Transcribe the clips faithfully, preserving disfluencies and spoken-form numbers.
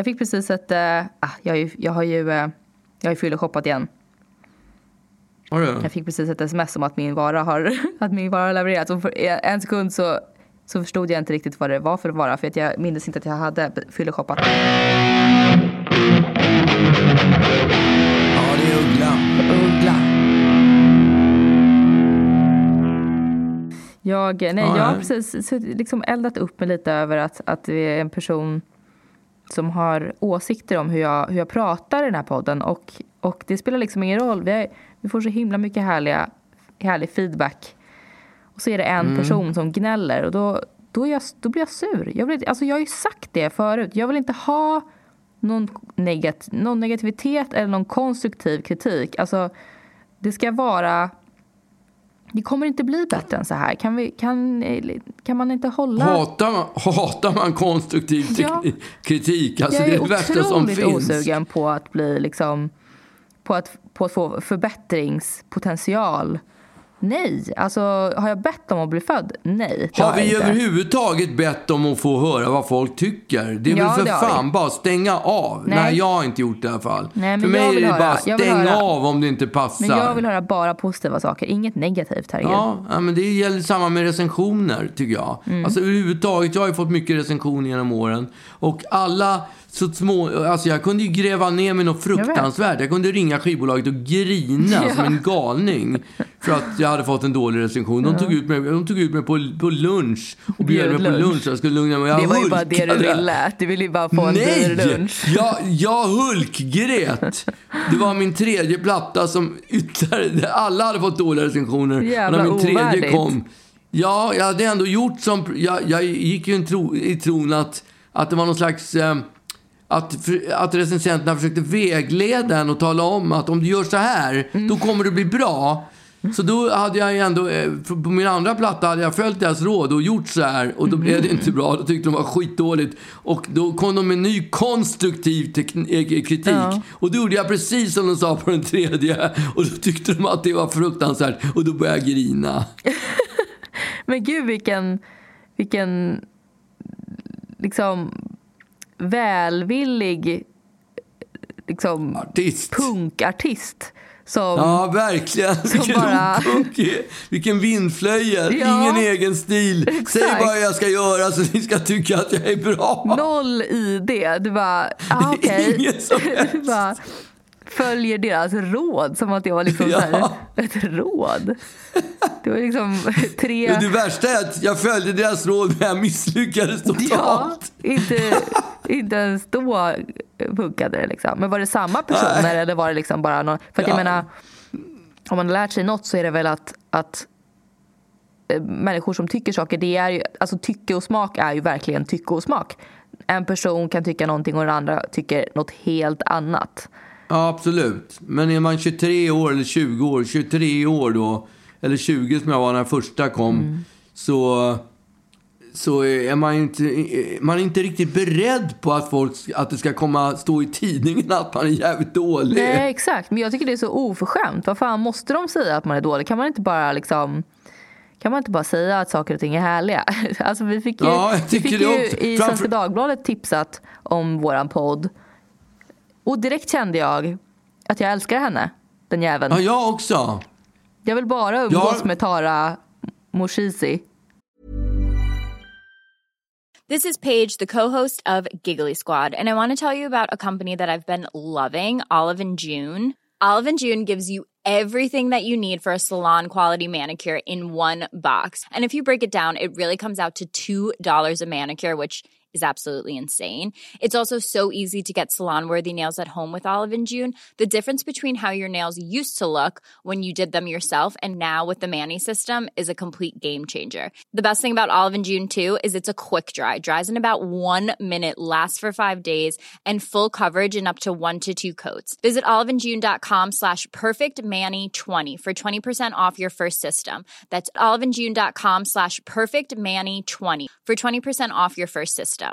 Jag fick precis ett... Äh, jag, har ju, jag har ju... Äh, jag har ju fylleshoppat igen. Har du? Jag fick precis ett sms om att min vara har, att min vara har levererats. Och för en sekund så, så förstod jag inte riktigt vad det var för vara. För att jag minns inte att jag hade fylleshoppat. Ja, det är Uggla. Uggla. Jag, nej, ja, jag har ja. precis så, liksom eldat upp mig lite över att, att vi är en person som har åsikter om hur jag, hur jag pratar i den här podden. Och, och det spelar liksom ingen roll. Vi, är, vi får så himla mycket härliga, härlig feedback. Och så är det en mm. person som gnäller. Och då, då, är jag, då blir jag sur. Jag, vill, alltså jag har ju sagt det förut. Jag vill inte ha någon, negat, någon negativitet eller någon konstruktiv kritik. Alltså det ska vara... Det kommer inte bli bättre än så här. Kan, vi, kan, kan man inte hålla... Hatar man, hatar man konstruktiv ja. kritik? Alltså det är det värsta som finns. Jag är otroligt osugen på att bli liksom... På att, på att få förbättringspotential. Nej. Alltså, har jag bett om att bli född? Nej. Har vi överhuvudtaget bett om att få höra vad folk tycker? Det är ja, väl för fan vi. bara stänga av. Nej. Nej, jag har inte gjort det i alla fall. Nej, för mig är det höra. bara stänga av om det inte passar. Men jag vill höra bara positiva saker. Inget negativt, herregud. Ja, ja men det gäller samma med recensioner, tycker jag. Mm. Alltså överhuvudtaget, jag har ju fått mycket recensioner genom åren. Och alla... Så små, alltså jag kunde ju gräva ner mig något fruktansvärt. Jag, jag kunde ringa skivbolaget och grina ja. som en galning för att jag hade fått en dålig recension. De tog ut mig, de tog ut mig på, på lunch och bjöd mig på lunch. Jag skulle lugna mig. Jag det var ju bara det du ville. Du ville ju bara få en dyr lunch. Jag, jag hulkgret. Det var min tredje platta som ytterligare, alla hade fått dåliga recensioner. Jävla och när min tredje ovärdigt. kom. Ja, jag hade ändå gjort som, jag, jag gick ju en tro, i tron att, att det var någon slags... Eh, Att, att recensenterna försökte vägleda en och tala om att om du gör så här, mm. då kommer det bli bra. Så då hade jag ju ändå, på min andra platta hade jag följt deras råd och gjort så här. Och då blev det inte bra, då tyckte de var skitdåligt. Och då kom de med en ny konstruktiv tekn- kritik. Ja. Och då gjorde jag precis som de sa på den tredje. Och då tyckte de att det var fruktansvärt. Och då började jag grina. Men gud, vilken, vilken liksom... välvillig liksom artist. punkartist som, ja, verkligen. Vilken, bara... vilken vindflöjel. Ja, ingen egen stil. Exakt. Säg vad jag ska göra så ni ska tycka att jag är bra. Noll i det. Du bara, ah, okej. Okay. Du bara följer deras råd som att det var liksom ja. så här, ett råd. Det var liksom tre... Men det värsta är att jag följde deras råd men jag misslyckades totalt. Ja, inte, inte ens då funkade det liksom. Men var det samma personer Nej. eller var det liksom bara någon... För att ja. jag menar, om man har lärt sig något så är det väl att, att människor som tycker saker, det är ju, alltså tycke och smak är ju verkligen tycke och smak. En person kan tycka någonting och den andra tycker något helt annat. Ja, absolut. Men är man tjugotre år eller tjugo år, tjugotre år då, eller tjugo som jag var när första kom, mm. så, så är man inte, man är inte riktigt beredd på att, folk, att det ska komma stå i tidningen att man är jävligt dålig. Nej, exakt. Men jag tycker det är så oförskämt. Vad fan måste de säga att man är dålig? Kan man inte bara liksom... Kan man inte bara säga att saker och ting är härliga? Alltså vi fick ju, ja, vi fick ju i Framför... Svenska Dagbladet tipsat om våran podd. Och direkt kände jag att jag älskar henne, den jäveln. Ja, jag också. Jag vill bara umgås jag... med Tara Moshisi. This is Paige, the co-host of Giggly Squad. And I want to tell you about a company that I've been loving, Olive and June. Olive and June gives you everything that you need for a salon quality manicure in one box. And if you break it down, it really comes out to two dollars a manicure, which is absolutely insane. It's also so easy to get salon-worthy nails at home with Olive and June. The difference between how your nails used to look when you did them yourself and now with the Mani system is a complete game changer. The best thing about Olive and June too is it's a quick dry. Dries in about one minute, lasts for five days, and full coverage in up to one to two coats. Visit oliveandjune.com slash perfectmani20 for twenty percent off your first system. That's oliveandjune.com slash perfectmani20 for twenty percent off your first system.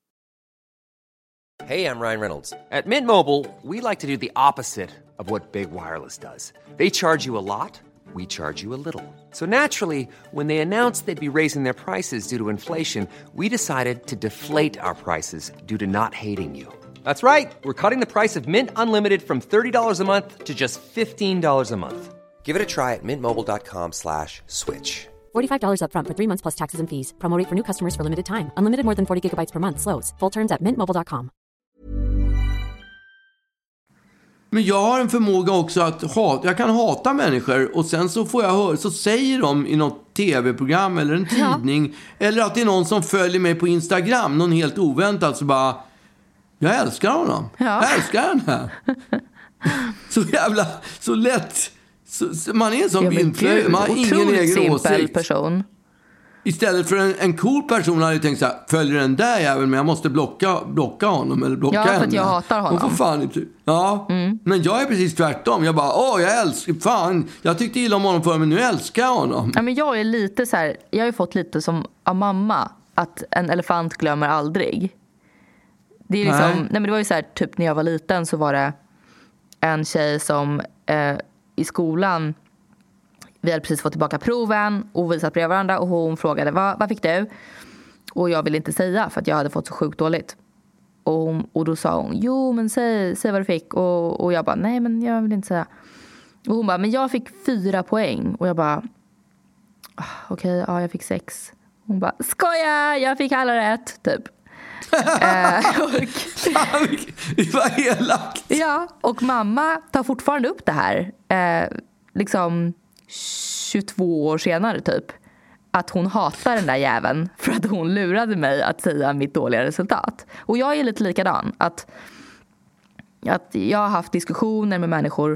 Hey, I'm Ryan Reynolds. At Mint Mobile, we like to do the opposite of what Big Wireless does. They charge you a lot, we charge you a little. So naturally, when they announced they'd be raising their prices due to inflation, we decided to deflate our prices due to not hating you. That's right. We're cutting the price of Mint Unlimited from thirty dollars a month to just fifteen dollars a month. Give it a try at mintmobile.com slash switch. forty-five dollars up front for three months plus taxes and fees. Promo rate for new customers for limited time. Unlimited more than forty gigabytes per month. Slows full terms at mint mobile dot com. Men jag har en förmåga också att hata. Jag kan hata människor och sen så får jag höra, så säger de i något tv-program eller en tidning, ja. Eller att det är någon som följer mig på Instagram, någon helt oväntat, så bara, jag älskar honom. Ja. Jag älskar henne. Så jävla, så lätt. Så, så man är som inflöjd. Man har ingen egen åsikt. Person. Istället för en, en cool person hade jag tänkt så här, följer den där jäveln, men jag måste blocka, blocka honom eller blocka henne. Ja, för att jag hatar honom. Hon får fan inte. Ja, mm. Men jag är precis tvärtom. Jag bara, åh, jag älskar, fan, jag tyckte illa om honom förr, men nu älskar jag honom. Ja, men jag är lite så här, jag har ju fått lite som av mamma, att en elefant glömmer aldrig. Det är liksom, nej, nej men det var ju så här, typ när jag var liten så var det en tjej som eh, i skolan, vi hade precis fått tillbaka proven och vi satt bredvid varandra och hon frågade, vad, vad fick du? Och jag ville inte säga för att jag hade fått så sjukt dåligt. Och, hon, och då sa hon, jo men säg, säg vad du fick. Och, och jag bara, nej men jag vill inte säga. Och hon bara, men jag fick fyra poäng. Och jag bara, okej, okay, ja jag fick sex. Hon bara, skoja, jag fick alla rätt, typ. eh, och, det var elakt. Ja, och mamma tar fortfarande upp det här. Eh, liksom tjugotvå år senare typ, att hon hatar den där jäveln för att hon lurade mig att säga mitt dåliga resultat. Och jag är lite likadan, att, att jag har haft diskussioner med människor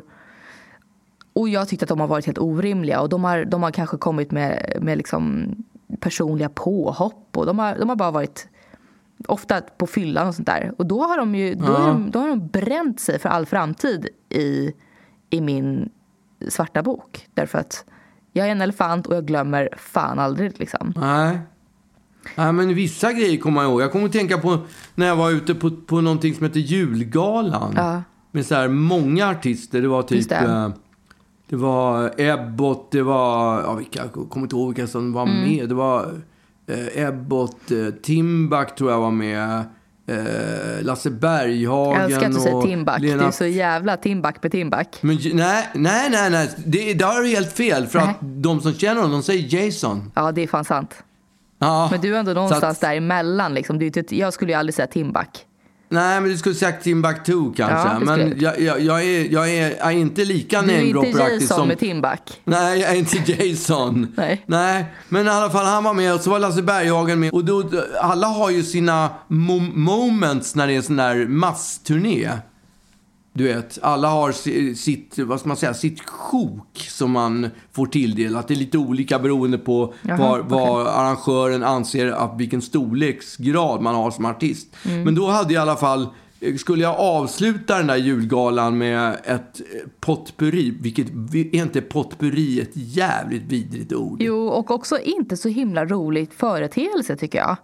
och jag tyckte att de har varit helt orimliga och de har, de har kanske kommit med, med liksom personliga påhopp och de har, de har bara varit ofta på fyllan och sånt där. Och då har de ju då, ja. är de, då har de bränt sig för all framtid i, i min svarta bok. Därför att jag är en elefant och jag glömmer fan aldrig liksom. Nej. Nej, men vissa grejer kommer jag ihåg. Jag kommer att tänka på när jag var ute på, på någonting som heter Julgalan. Ja. Med så här många artister. Det var typ... Det. Eh, det var Ebbot, det var... Ja, vilka, jag kommer inte ihåg vilka som var mm. med. Det var eh, Ebbot, eh, Timbuk tror jag var med... Eh, Lasse Berghagen. Jag älskar att du säger Timbuk. Lena... Det är så jävla Timbuk på Timbuk. Men, nej, nej, nej, nej. Det, det har du helt fel. För nej. Att de som känner honom, de säger Jason. Ja, det är fan sant. Ja, men du är ändå någonstans att... däremellan liksom. Du, jag skulle ju aldrig säga Timbuk. Nej, men du skulle säga Timbuktu kanske. Ja, men jag, jag, jag, är, jag är inte lika namedropperaktig som... Du är inte Jason som... med Timbuk. Nej, jag är inte Jason. Nej. Nej, men i alla fall han var med och så var Lasse Berghagen med. Och då, alla har ju sina mo- moments när det är en sån där massturné. Du vet, alla har sitt, vad ska man säga, sitt sjok som man får tilldelat. Det är lite olika beroende på Jaha, var, okay. vad arrangören anser att vilken storleksgrad man har som artist. Mm. Men då hade jag i alla fall, skulle jag avsluta den där julgalan med ett potpurri, vilket är inte potpurri ett jävligt vidrigt ord. Jo, och också inte så himla roligt företeelse tycker jag.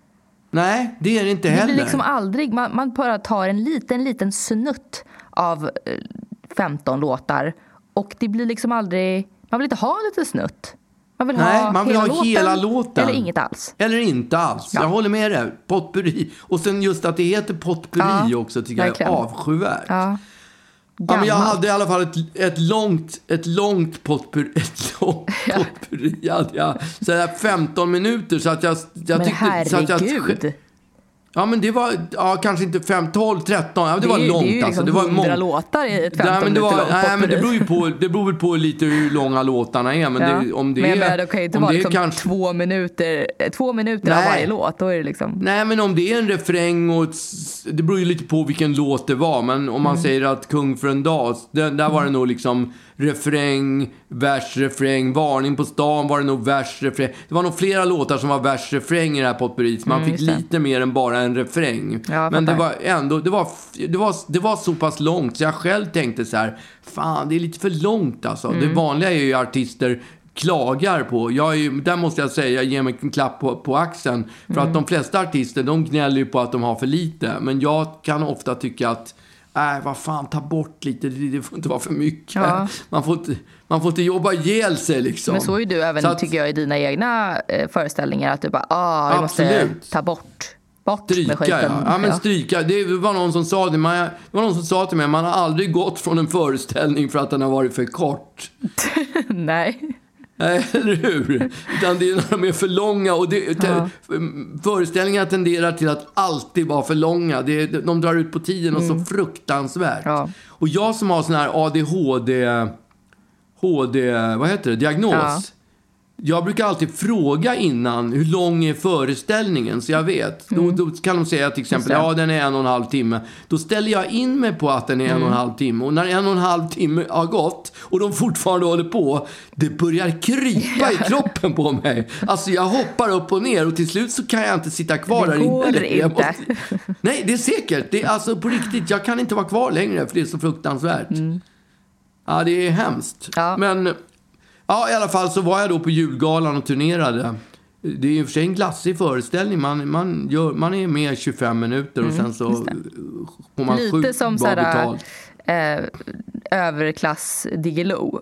Nej, det är det inte heller. Det blir liksom aldrig, man, man bara tar en liten, liten snutt av femton låtar och det blir liksom aldrig, man vill inte ha en liten snutt. Man vill Nej, ha, man vill hela, ha låten, hela låten. Eller inget alls. Eller inte alls. Ja. Jag håller med dig. Potpurri. Och sen just att det heter potpurri ja, också tycker verkligen. Jag är avskyvärt. Ja. Ja, men jag hade i alla fall ett, ett långt ett långt potpurri, ett långt ja. potpurri hade jag. Så där femton minuter så att jag, jag men tyckte herregud. Så att jag, ja, men det var ja, kanske inte fem, tolv, tretton. Ja, det, det var långt. Det är ju liksom alltså. Det var hundra låtar i ett femton nej, men det var, minuter långt nej, men det beror ju på, det beror väl på lite hur långa låtarna är. Men, ja. det, om det men jag är, menar, det kan ju inte vara liksom kanske... två minuter, två minuter nej. Av varje låt. Då är det liksom... Nej, men om det är en refräng och det beror ju lite på vilken låt det var. Men om man mm. säger att Kung för en dag, där, där var det nog liksom refräng, vers, refräng, varning på stan var det nog vers, refräng. Det var nog flera låtar som var vers, refräng i det här potpurriet. Så man mm, fick lite mer än bara en refräng. Ja, men det var ändå, det var, det, var, det var så pass långt så jag själv tänkte så här, fan det är lite för långt alltså. Mm. Det vanliga är ju artister klagar på. Jag är ju, där måste jag säga, jag ger mig en klapp på, på axeln. För mm. att de flesta artister, de gnäller ju på att de har för lite. Men jag kan ofta tycka att nej, vad fan, ta bort lite. Det, det får inte vara för mycket. Ja. Man, får inte, man får inte jobba ihjäl sig liksom. Men så är du även, att, tycker jag, i dina egna eh, föreställningar. Att du bara, ah, jag måste ta bort. Bort Stryka, med skiten. ja. ja men Ja. stryka. Det var någon som sa det. Man, det var någon som sa till mig, man har aldrig gått från en föreställning för att den har varit för kort. Nej. Nej, eller hur? Utan det är när de är för långa. Och det, Ja. Föreställningar tenderar till att alltid vara för långa. Det, de drar ut på tiden och så fruktansvärt. Ja. Och jag som har sån här A D H D, H D, vad heter det, diagnos. Ja. Jag brukar alltid fråga innan hur lång är föreställningen så jag vet. Mm. Då, då kan de säga till exempel, ja den är en och en halv timme. Då ställer jag in mig på att den är mm. en och en halv timme. Och när en och en halv timme har gått och de fortfarande håller på, det börjar krypa i kroppen på mig. Alltså jag hoppar upp och ner och till slut så kan jag inte sitta kvar det där inne. Det går inte. Måste... Nej, det är säkert. Det är alltså på riktigt, jag kan inte vara kvar längre för det är så fruktansvärt. Mm. Ja, det är hemskt. Ja. Men... Ja, i alla fall så var jag då på julgalan och turnerade. Det är ju för sig en glassig föreställning. Man, man, gör, man är med tjugofem minuter och sen så får man lite sjukt som bra sådär, betalt. Eh, överklass Diggiloo.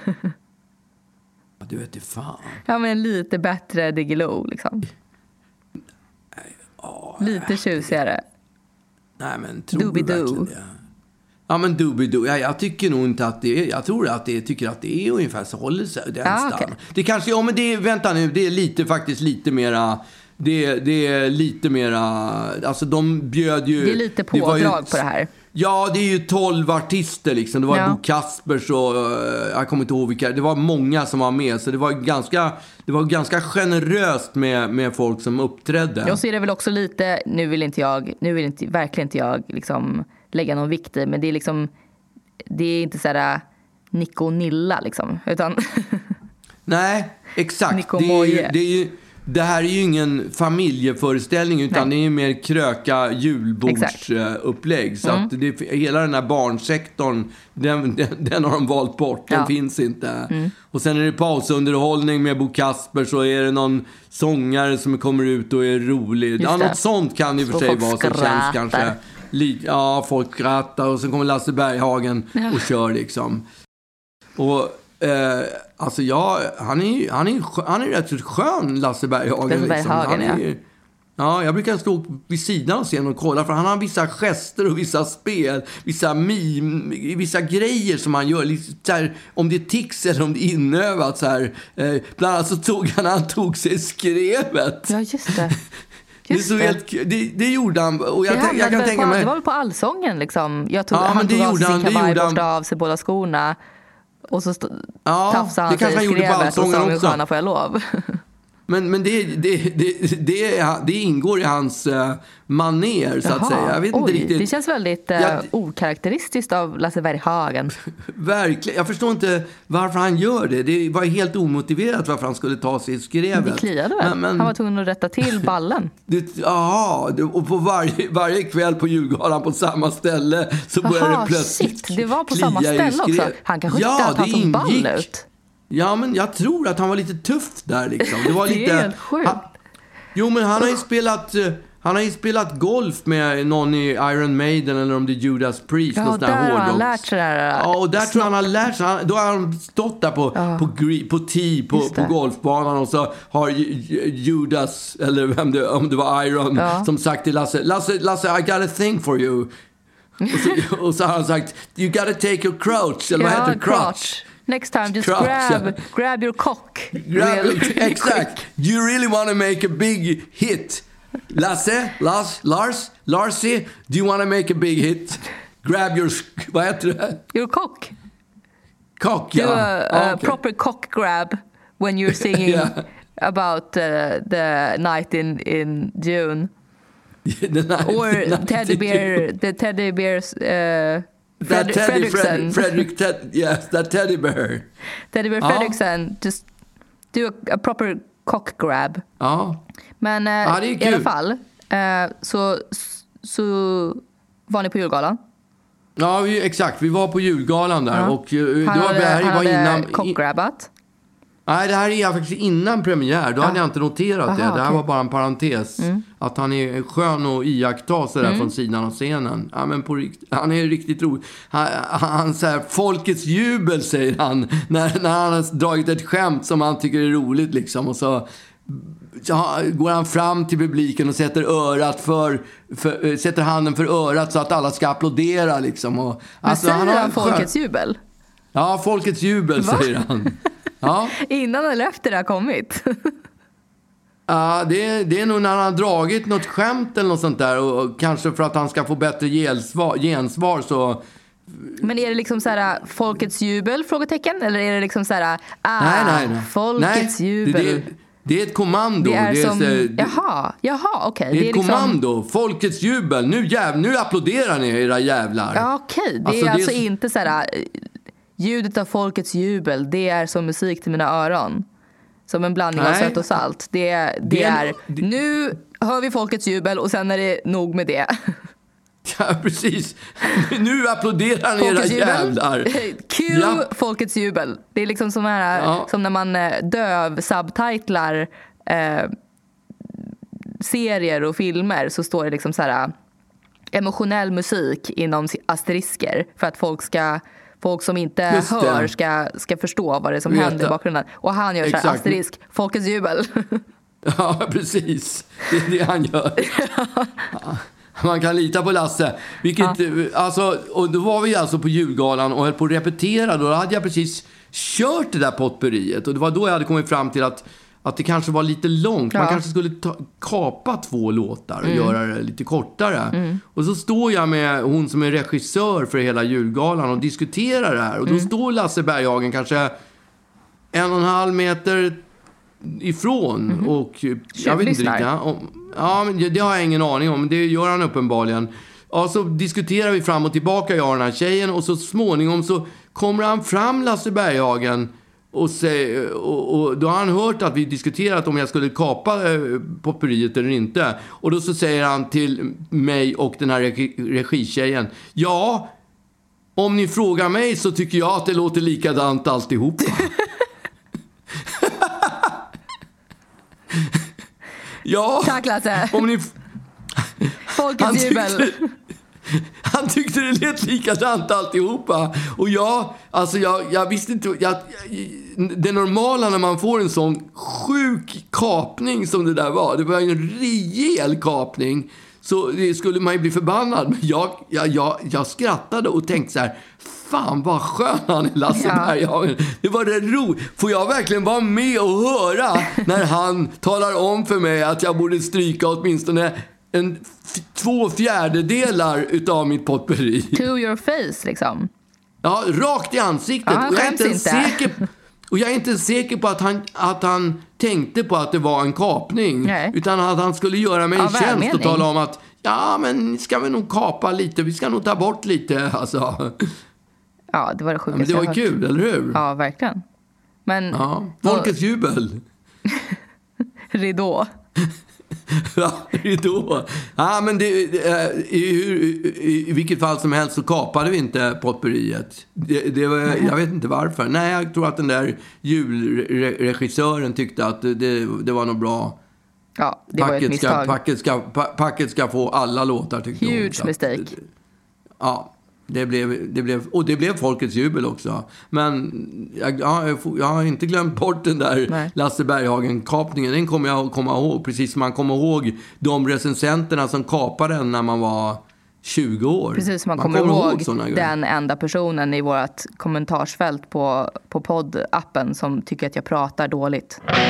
Du vet det fan. Ja, men lite bättre Diggiloo liksom. Oh, lite tjusigare. Nej, men tror Doobie du verkligen doo. det? Ja, men Doobie-Doo. Ja, jag tycker nog inte att det är... Jag tror att det tycker att det är ungefär så håller sig den ah, stan. okay. Det kanske... Ja, men det är... Vänta nu. Det är lite faktiskt lite mera... Det, det är lite mera... Alltså, de bjöd ju... Det är lite pådrag ju, på det här. Ja, det är ju tolv artister liksom. Det var ja. Bo Kaspers och... Jag kommer inte ihåg vilka... Det var många som var med. Så det var ganska... Det var ganska generöst med, med folk som uppträdde. Jag ser det väl också lite... Nu vill inte jag... Nu vill inte, verkligen inte jag liksom... lägga någon vikt i, men det är liksom det är inte så här Nico och Nilla liksom, utan nej, exakt. Nico det, är ju, Moje. det, är ju, det här är ju ingen familjeföreställning utan nej. Det är mer kröka julbordsupplägg. Så mm. att det, hela den här barnsektorn den, den, den har de valt bort. Den ja. finns inte. Mm. Och sen är det pausunderhållning med Bo Kasper, så är det någon sångare som kommer ut och är rolig. Ja, något sånt kan det i och för sig vara som känns kanske. Ja, folk skrattar och så kommer Lasse Berghagen ja. och kör liksom. Och eh, alltså jag, han är han är han är rätt så skön, Lasse Berghagen. Lasse Berghagen, liksom. Han är, ja. Ja, jag brukar stå vid sidan och se honom och kolla, för han har vissa gester och vissa spel, vissa mim, vissa grejer som han gör, liksom, så här, om det är tics eller om det är inövat så här. Eh, bland annat så tog han, han tog sig skrevet. Ja, just det. Det, så helt, det, det gjorde han. Och jag, det, tänk, jag kan tänka på, mig... det var väl på Allsången liksom. Jag tog, ja, han tog av sig sin kavaj, borstade av sig båda skorna. Och så st- ja, tafsade han sig i skrevet och sa hur sköna får jag lov. Men, men det, det, det, det, det ingår i hans uh, maner, så Jaha, att säga. Jag vet oj, inte riktigt. Det känns väldigt uh, jag, okaraktäristiskt av Lasse Berghagen. Verkligen. Jag förstår inte varför han gör det. Det var helt omotiverat varför han skulle ta sig i skrevet. Det kliade väl? Men, men, han var tvungen att rätta till ballen. Jaha, och på varje, varje kväll på julgalan på samma ställe så började Aha, det plötsligt shit, det var på samma ställe också. Han kanske ja, tyckte att han såg ingick. ball ut. Ja, men jag tror att han var lite tuff där liksom. Det var det lite... är helt sjukt. Han, jo, men han har ju spelat... Han har ju spelat golf med någon i Iron Maiden eller om det är Judas Priest. Ja, och där har han lärt sig det här. Ja, och där snart. tror jag han har lärt sig. Han, då har han stått där på, ja. på, på tee på, på golfbanan och så har Judas, eller vem det, om det var Iron, ja. som sagt till Lasse, Lasse, Lasse, I got a thing for you. Och så, och så har han sagt, you gotta take your crouch, eller ja, vad heter det? Crotch. crotch. Next time, just Crotch, grab, yeah. grab your cock. Grab, really, exact. You really want to make a big hit. Lasse, Lars, Lars, Larsie, do you want to make a big hit? Grab your, vad heter det? Your cock. Cock, Do ja. a, a okay. proper cock grab when you're singing yeah. about uh, the night in, in June. the night, Or the night teddy bear, the teddy bears... Uh, Fred- that teddy, Fredrickson. Fred, Frederick, ted, yes, that teddy bear. Teddy bear ja. Fredrickson, just do a, a proper cock grab. Ja. Men eh, ja, i alla fall eh, så, så var ni på julgalan. Ja, vi, exakt. Vi var på julgalan där. Ja. Och, uh, han då hade, var, här han var hade innan, cockgrabbat. Nej, det här är faktiskt innan premiär. Då ja. hade jag inte noterat Aha, det. Det här okay. var bara en parentes. Mm. Att han är skön och iaktta sådär mm. från sidan av scenen. Ja, men på rikt- han är riktigt rolig. Han, han så här, folkets jubel, säger han. När, när han har dragit ett skämt som han tycker är roligt liksom. Och så går han fram till publiken och sätter örat för, för sätter handen för örat så att alla ska applådera liksom. Och, men alltså, säger han har han folkets skön... jubel? Ja, folkets jubel. Va? Säger han. Ja. Innan eller efter det har kommit? Ja, det, det är nog när han har dragit något skämt eller något sånt där. Och, och kanske för att han ska få bättre gensvar, gensvar så... Men är det liksom så här folkets jubel, frågetecken? Eller är det liksom så här, ah, nej, nej, nej. folkets nej, jubel? Det, det, det är ett kommando. Det är, det är som, så, det, jaha, jaha, okej. Okay. Det är ett liksom, kommando, folkets jubel. Nu, jäv, nu applåderar ni era jävlar. Ja, okej. Okay. Det alltså, är det alltså är... inte så här, ljudet av folkets jubel, det är som musik till mina öron. Som en blandning nej. Av sött och salt. Det, det, det är, det... nu hör vi folkets jubel och sen är det nog med det. Ja, precis. Nu applåderar ni era jävlar. Q, ja. Folkets jubel. Det är liksom som, här, ja. Som när man döv subtitlar eh, serier och filmer, så står det liksom så här emotionell musik inom asterisker för att folk ska folk som inte hör ska, ska förstå vad det är som Veta. händer i bakgrunden. Och han gör så här asterisk, folkets jubel. Ja, precis. Det är det han gör. Ja. Man kan lita på Lasse. Vilket, ja. alltså, och då var vi alltså på julgalan och höll på att repetera. Då hade jag precis kört det där potpurriet. Och det var då jag hade kommit fram till att, att det kanske var lite långt. Ja. Man kanske skulle ta, kapa två låtar och mm. göra det lite kortare. Mm. Och så står jag med hon som är regissör för hela julgalan och diskuterar det här. Och då mm. står Lasse Berghagen kanske en och en halv meter ifrån. Mm. Och jag vet inte riktigt. Ja, men det, det har jag ingen aning om. Det gör han uppenbarligen. Ja, så diskuterar vi fram och tillbaka, jag och den här tjejen. Och så småningom så kommer han fram, Lasse Berghagen. Och, säger, och, och då har han hört att vi diskuterat om jag skulle kapa eh, potpurriet eller inte. Och då så säger han till mig och den här regi, regitjejen. Ja, om ni frågar mig så tycker jag att det låter likadant alltihopa. Ja, tack Lasse. Om ni... Folkets jubel. Han tyckte det lät likadant alltihopa. Och jag, alltså jag, jag visste inte jag, det normala när man får en sån sjuk kapning som det där var. Det var en rejäl kapning. Så det skulle man ju bli förbannad. Men jag, jag, jag, jag skrattade och tänkte så här: fan vad skön han är, Lasse ja. Berghagen. Det var det ro. Får jag verkligen vara med och höra när han talar om för mig att jag borde stryka åtminstone en, f- två fjärdedelar utav mitt potpurri. To your face liksom. Ja, rakt i ansiktet. Ja, och, jag är inte inte. Säker, och jag är inte säker på att han, att han tänkte på att det var en kapning. Nej. Utan att han skulle göra mig en ja, tjänst och tala om att ja, men ska vi nog kapa lite. Vi ska nog ta bort lite, alltså. Ja, det var det sjukaste. Ja, men det var kul, eller hur? Ja, verkligen. Men ja, folkets jubel. Ridå. Ja, ridå. Ja, men det, i, i, i vilket fall som helst så kapade vi inte potpurriet. Det, det var, jag vet inte varför. Nej, jag tror att den där julregissören tyckte att det, det var något bra. Ja, det var ett misstag. Ska, packet, ska, packet ska få alla låtar, tyckte hon. Huge mistake. Ja. Det blev, det blev, och det blev folkets jubel också. Men jag, jag, jag har inte glömt bort den där Nej. Lasse Berghagen-kapningen. Den kommer jag komma ihåg. Precis som man kommer ihåg de recensenterna som kapade den när man var tjugo år. Precis som man, man kommer, kommer ihåg den enda personen i vårt kommentarsfält på, på poddappen som tycker att jag pratar dåligt. Ja,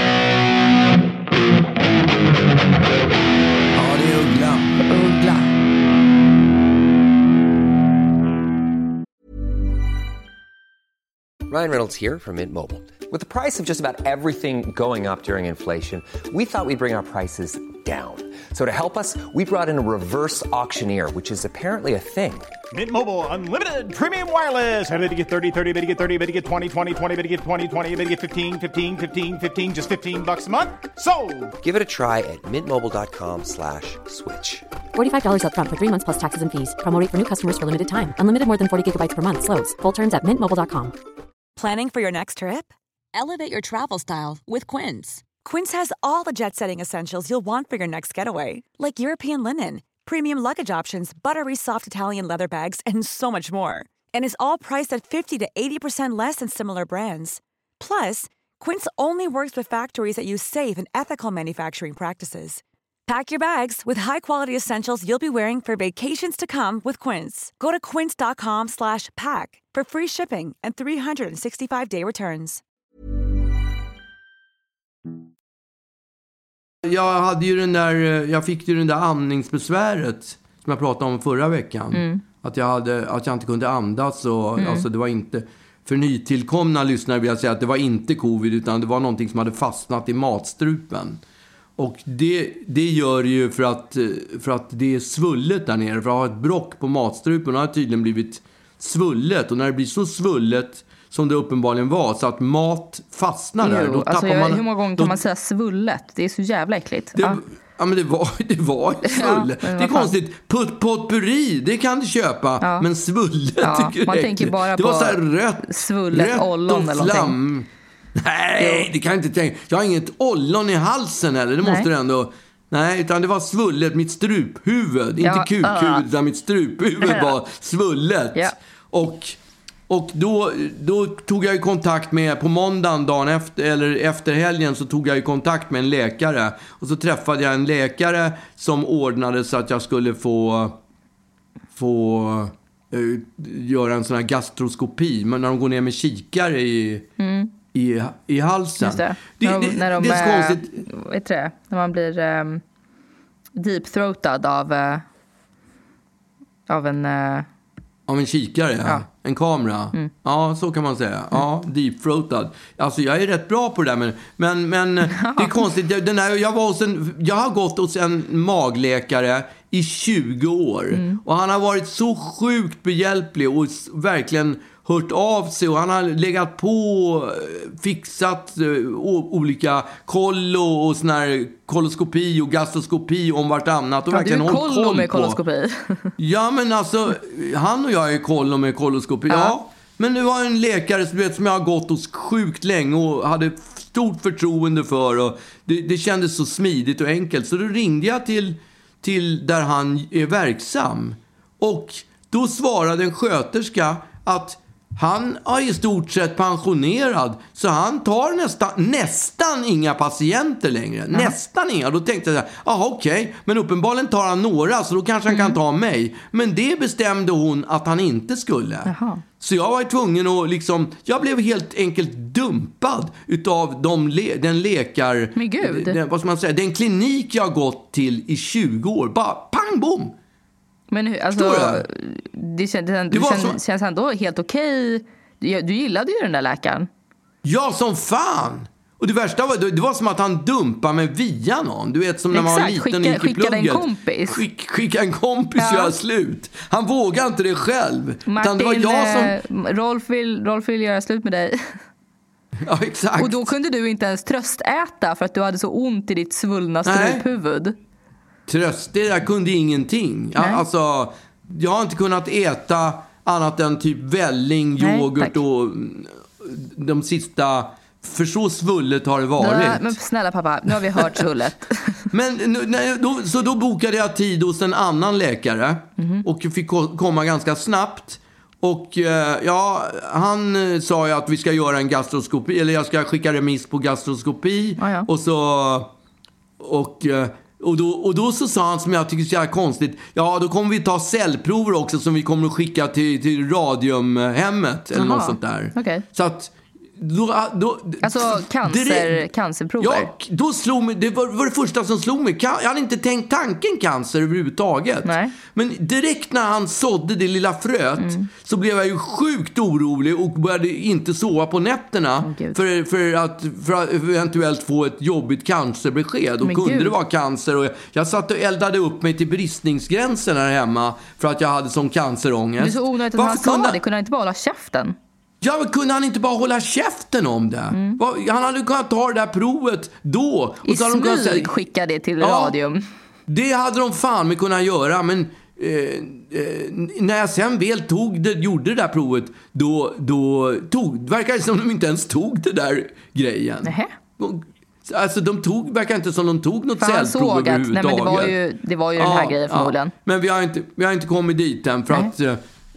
det är Uggla. Uggla. Ryan Reynolds here from Mint Mobile. With the price of just about everything going up during inflation, we thought we'd bring our prices down. So to help us, we brought in a reverse auctioneer, which is apparently a thing. Mint Mobile Unlimited Premium Wireless. How to get thirty, thirty, how to get thirty, how to get twenty, twenty, twenty, how to get twenty, twenty, how to get fifteen, fifteen, fifteen, fifteen, just fifteen bucks a month? Sold! Give it a try at mintmobile.com slash switch. forty-five dollars up front for three months plus taxes and fees. Promo rate for new customers for limited time. Unlimited more than forty gigabytes per month. Slows full terms at mint mobile dot com. Planning for your next trip? Elevate your travel style with Quince. Quince has all the jet-setting essentials you'll want for your next getaway, like European linen, premium luggage options, buttery soft Italian leather bags, and so much more. And is all priced at fifty to eighty percent less than similar brands. Plus, Quince only works with factories that use safe and ethical manufacturing practices. Pack your bags with high-quality essentials you'll be wearing for vacations to come with Quince. Go to quince.com slash pack for free shipping and three sixty-five day returns. Jag hade ju den där, jag fick ju den där andningsbesväret som jag pratade om förra veckan. Mm. Att jag hade, att jag inte kunde andas och mm. alltså det var inte, för nytillkomna lyssnare vill jag säga att det var inte covid utan det var någonting som hade fastnat i matstrupen. Och det, det gör ju för att, för att det är svullet där nere. För att ha ett brock på matstrupen har tydligen blivit svullet. Och när det blir så svullet som det uppenbarligen var så att mat fastnar där. Jo, då alltså tappar jag, man, hur många gånger då, kan man säga svullet? Det är så jävla äckligt. Det, ja. ja men det var, det var svullet. Ja, det är konstigt. Put, potpurri, det kan du köpa. Ja. Men svullet ja, tycker man jag tänker det. bara det på var så här rött, svullet rött ollon eller någonting. Nej, det kan jag inte tänka. Jag har inget ollon i halsen eller. Det måste du ändå. Nej, utan det var svullet, mitt struphuvud. Ja, inte kukhuvud, utan mitt struphuvud var svullet. Ja. Och, och då, då tog jag ju kontakt med, på måndagen dagen efter, eller efter helgen så tog jag ju kontakt med en läkare. Och så träffade jag en läkare som ordnade så att jag skulle få, få uh, göra en sån här gastroskopi. Men när de går ner med kikare i... Mm. I, i halsen. Just det. Det, när de, det, när de, det är så konstigt. Vet du det? När man blir um, deep-throatad av, uh, av en... Uh... Av en kikare, ja. Ja. En kamera. Mm. Ja, så kan man säga. Ja, deep-throatad. Alltså, jag är rätt bra på det där. Men, men, men det är konstigt. Den här, jag, var hos en, jag har gått hos en magläkare i tjugo år. Mm. Och han har varit så sjukt behjälplig och verkligen... hört av sig och han har legat på, fixat uh, olika kollo och sån här koloskopi och gastroskopi om vartannat och ja, verkligen hållit koll kollo med på. Koloskopi. Ja, men alltså han och jag är kollo med koloskopi. Ja. ja, men det var en läkare som, vet, som jag har gått hos sjukt länge och hade stort förtroende för och det, det kändes så smidigt och enkelt så då ringde jag till, till där han är verksam och då svarade en sköterska att han är i stort sett pensionerad så han tar nästan, nästan inga patienter längre. Mm. Nästan inga. Då tänkte jag, jaha okej, okay. Men uppenbarligen tar han några så då kanske han mm. kan ta mig. Men det bestämde hon att han inte skulle. Jaha. Så jag var tvungen att liksom, jag blev helt enkelt dumpad utav de le, den läkar... Men gud. Den, vad ska man säga? Den klinik jag har gått till i tjugo år. Bara pang bom! Men hur, alltså, det, känns, det, det känns, som... känns ändå helt okej. Du, du gillade ju den där läkaren. Ja, som fan! Och det värsta var, det var som att han dumpade mig via någon. Du vet, som när man Exakt, var liten skicka, och gick i skickade plugget. en kompis. Skick, skicka en kompis och ja. göra slut. Han vågade inte det själv. Martin, det var jag som... Rolf, vill, Rolf vill göra slut med dig. Ja, exakt. Och då kunde du inte ens tröstäta för att du hade så ont i ditt svullna struphuvud. Tröst, det där kunde ingenting. Jag, alltså, jag har inte kunnat äta annat än typ välling, yoghurt Nej, och de sista... För så svullet har det varit. Nej, men snälla pappa, nu har vi hört svullet. men nej, då, så då bokade jag tid hos en annan läkare. Mm-hmm. Och fick komma ganska snabbt. Och ja, han sa ju att vi ska göra en gastroskopi. Eller jag ska skicka remiss på gastroskopi. Ah, ja. Och så... Och... Och då, och då så sa han, som jag tycker är så jävla konstigt, ja då kommer vi ta cellprover också som vi kommer att skicka till, till radiumhemmet eller Aha. något sånt där. Okay. Så att då, då, alltså cancer, direkt, cancerprover? Ja, då slog mig, det var, var det första som slog mig. Jag hade inte tänkt tanken cancer överhuvudtaget. Nej. Men direkt när han sådde det lilla fröet mm. så blev jag ju sjukt orolig och började inte sova på nätterna oh, för, för, att, för att eventuellt få ett jobbigt cancerbesked. Och men kunde Gud. det vara cancer. Och jag, jag satt och eldade upp mig till bristningsgränsen här hemma för att jag hade sån cancerångest. Det är så onödigt att han sa det. Kunde han inte bara hålla käften? Ja, men kunde han inte bara hålla käften om det? Mm. Han hade kunnat ta det där provet då. Och I så smyg de säga, skicka det till ja, radium. Det hade de fan med kunnat göra. Men eh, eh, när jag sen väl tog det, gjorde det där provet, då, då tog, verkar det som de inte ens tog det där grejen. Nähä. Alltså de tog, verkar inte som de tog något cellprov såg att, nej, men det var ju, det var ju ja, den här grejen förmodligen. Ja, men vi har inte, vi har inte kommit dit än för nej. att...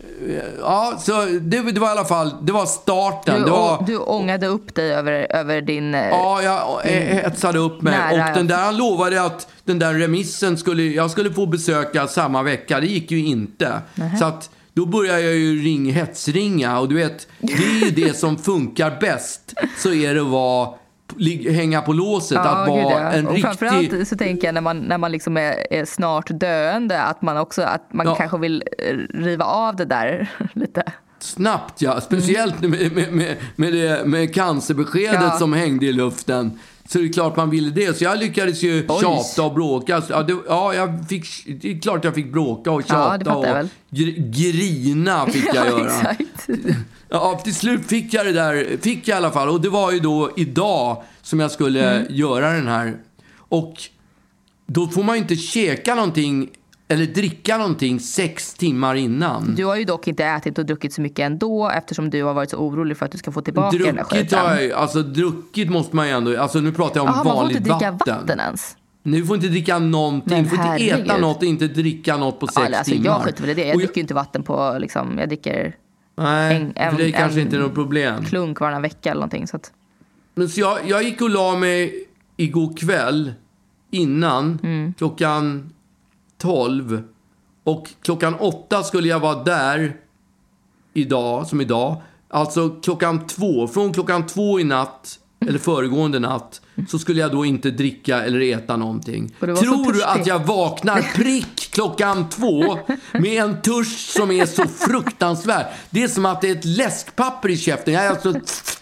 Ja, så det, det var i alla fall, det var starten. Du, det var, du ångade upp dig över, över din... Ja, jag hetsade upp mig. Nära. Och den där, han lovade att den där remissen skulle, jag skulle få besöka samma vecka. Det gick ju inte. Nähe. Så att då började jag ju ring, hetsringa. Och du vet, det är ju det som funkar bäst. Så är det att vara, hänga på låset. Ja, att vara en och riktig... framförallt så tänker jag när man, när man liksom är, är snart döende. Att man också att man ja. kanske vill riva av det där lite. Snabbt, ja. Speciellt mm. med, med, med, med, det, med cancerbeskedet ja. som hängde i luften. Så det är klart man ville det. Så jag lyckades ju Oj. tjata och bråka. Ja, det, ja jag fick, det är klart jag fick bråka och tjata ja, och gr- grina fick jag ja, göra. Exakt. Ja, till slut fick jag det där. Fick jag i alla fall. Och det var ju då idag som jag skulle mm. göra den här. Och då får man ju inte käka någonting eller dricka någonting sex timmar innan. Du har ju dock inte ätit och druckit så mycket ändå eftersom du har varit så orolig för att du ska få tillbaka den där skiten. Har jag, alltså druckit måste man ju ändå. Alltså nu pratar jag om Aha, vanligt vatten. Man får inte dricka vatten ens. Nu får inte dricka någonting. Du får inte herregud. äta något och inte dricka något på sex ja, alltså, timmar. Jag skiter väl i det. Jag dricker ju inte vatten på liksom, jag dricker Nej, en, en, för det är kanske en inte något problem. klunk varannan vecka eller någonting. Så att... Men så jag, jag gick och la mig igår kväll innan mm. klockan tolv. Och klockan åtta skulle jag vara där idag, som idag. Alltså klockan två, från klockan två i natt, eller föregående natt, så skulle jag då inte dricka eller äta någonting. Tror du att jag vaknar prick klockan två med en törst som är så fruktansvärd? Det är som att det är ett läskpapper i käften. Jag är alltså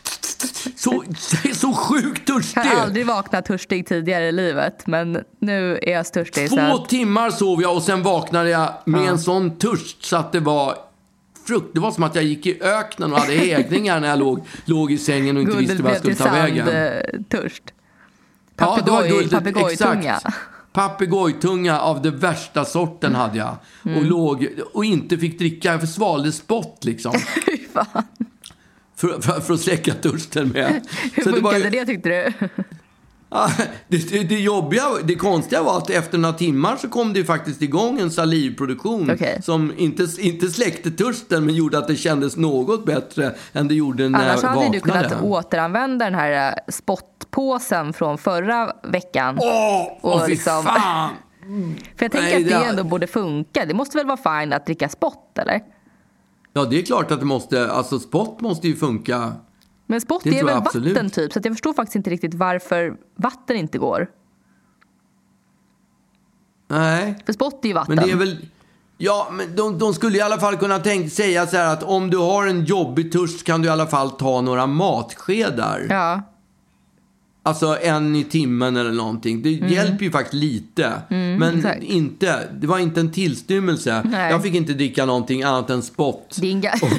så, så sjukt törstig. Jag har aldrig vaknat törstig tidigare i livet, men nu är jag törstig. Två så att... timmar sov jag och sen vaknade jag med ja. en sån törst så att det var frukt. Det var som att jag gick i öknen och hade hägningar när jag låg, låg i sängen och inte Guld, visste vad jag skulle ta vägen. Törst. Papegoj, ja, papegojtunga. Papegojtunga av det värsta sorten hade jag. Mm. Och låg och inte fick dricka. Jag svalde spott liksom. Fan. För, för, för att släcka törsten med. Hur så funkade det, var, det tyckte du? Ja, det, det, det jobbiga, det konstiga var att efter några timmar så kom det ju faktiskt igång en salivproduktion okay. som inte, inte släckte törsten men gjorde att det kändes något bättre än det gjorde när Annars jag vaknade. Annars hade du kunnat återanvända den här spottpåsen från förra veckan. Åh, och åh fy liksom... fan! För jag tänker Nej, att det, det ändå borde funka. Det måste väl vara fint att dricka spott, eller? Ja, det är klart att det måste. Alltså spott måste ju funka. Men spott är väl vatten typ. Så att jag förstår faktiskt inte riktigt varför vatten inte går. Nej. För spott är ju vatten. Men det är väl... Ja, men de, de skulle i alla fall kunna tänka, säga så här att om du har en jobbig törst kan du i alla fall ta några matskedar. Ja. Alltså en i timmen eller någonting. Det mm. hjälper ju faktiskt lite. Mm, men exakt. inte, det var inte en tillstymmelse. Nej. Jag fick inte dricka någonting annat än spott. Dinga. Och...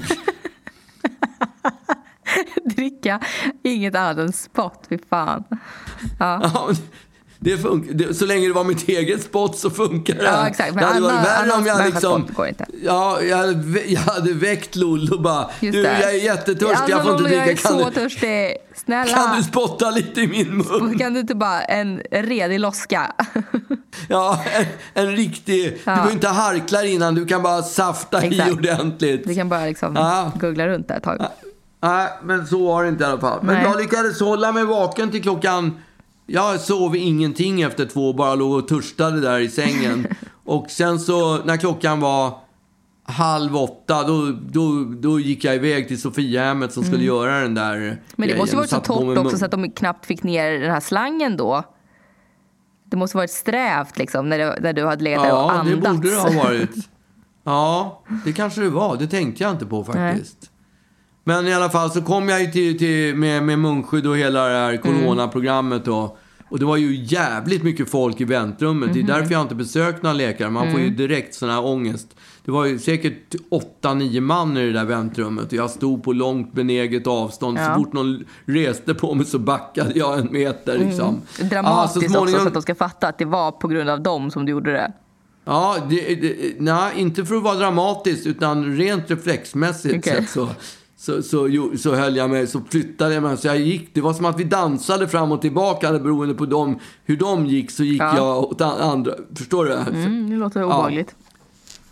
dricka inget annat än spott, fy fan. Ja. Ja, det funkar. Det, så länge det var mitt eget spott så funkar det. Ja, exakt. Men det hade Anna, varit värre om jag liksom... går inte. Ja, jag hade, jag hade väckt Lollo och bara... Just du, det. jag är jättetörstig, jag får inte dricka. Jag är kan så du, törstig. Snälla. Kan du spotta lite i min mun? Kan du inte bara en redig loska? Ja, en, en riktig... Ja. Du behöver inte harkla innan, du kan bara safta exakt. i ordentligt. Du kan bara liksom ja. googla runt där ett tag. Ja. Nej, men så var det inte i alla fall. Men Nej. jag lyckades hålla mig vaken till klockan... Jag sov ingenting efter två, bara låg och törstade där i sängen. Och sen så, när klockan var halv åtta, då, då, då gick jag iväg till Sofiahemmet som skulle mm. göra den där Men det måste ju varit så torrt också mun- så att de knappt fick ner den här slangen då. Det måste varit strävt liksom, när, det, när du hade legat där och andats. Ja, det borde det ha varit. Ja, det kanske det var. Det tänkte jag inte på faktiskt. Nej. Men i alla fall så kom jag ju till, till, med, med munskydd och hela det här coronaprogrammet då. Och det var ju jävligt mycket folk i väntrummet. Mm-hmm. Det är därför jag inte besökt några läkare. Man mm. får ju direkt sån här ångest. Det var ju säkert åtta nio man i det där väntrummet. Och jag stod på långt benäget avstånd. Ja. Så fort någon reste på mig så backade jag en meter liksom. Mm. Dramatiskt ah, så småningom... också så att de ska fatta att det var på grund av dem som du gjorde det. Ja, det, det, nej, inte för att vara dramatiskt utan rent reflexmässigt okay. sett så... Så, så, jo, så höll jag mig, så flyttade jag mig. Så jag gick, det var som att vi dansade fram och tillbaka. Beroende på dem, hur de gick så gick ja. jag åt andra. Förstår du? Mm, det låter obehagligt.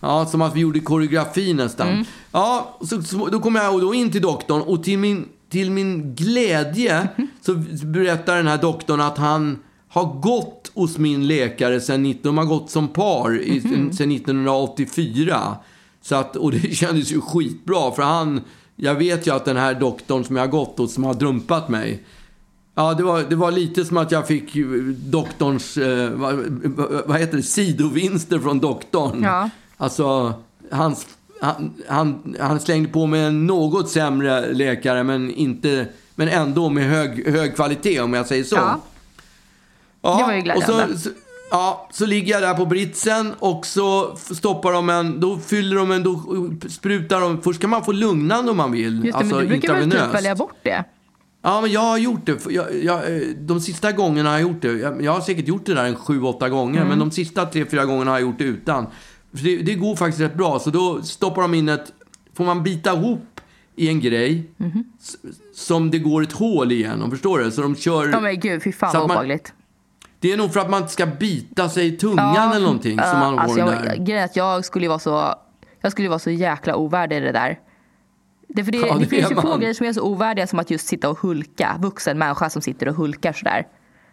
Ja, som att vi gjorde koreografi nästan. Mm. Ja, så, så, då kommer jag då in till doktorn och till min, till min glädje mm. så berättar den här doktorn att han har gått hos min läkare sen, de har gått som par i, mm. sen nittonhundraåttiofyra. Så att, och det kändes ju skitbra för han, jag vet ju att den här doktorn som jag har gått hos som har drumpat mig. Ja, det var, det var lite som att jag fick doktorns, eh, vad, vad heter det, sidovinster från doktorn. Ja. Alltså, hans, han, han, han slängde på med en något sämre läkare, men, inte, men ändå med hög, hög kvalitet, om jag säger så. Ja, ja, det var ju glädjande. Och så, så, ja, så ligger jag där på britsen och så stoppar de en, då fyller de en, då sprutar de, först kan man få lugnande om man vill. Just det, alltså, men du brukar väl typ välja bort det? Ja, men jag har gjort det. Jag, jag, de sista gångerna har jag gjort det. Jag, jag har säkert gjort det där en sju, åtta gånger. Mm. Men de sista tre, fyra gångerna har jag gjort det utan. För det, det går faktiskt rätt bra. Så då stoppar de in ett... Får man bita ihop i en grej mm. s, som det går ett hål igenom. Förstår du? Så de kör... Ja, men gud, fy fan vad obehagligt. Det är nog för att man inte ska bita sig i tungan ja, eller någonting. Uh, som man alltså jag, där. Grejen att jag skulle vara så... Jag skulle vara så jäkla ovärdig i det där. Det, för det, ja, det, det finns ju få grejer som är så ovärdiga som att just sitta och hulka. Vuxen människa som sitter och hulkar sådär.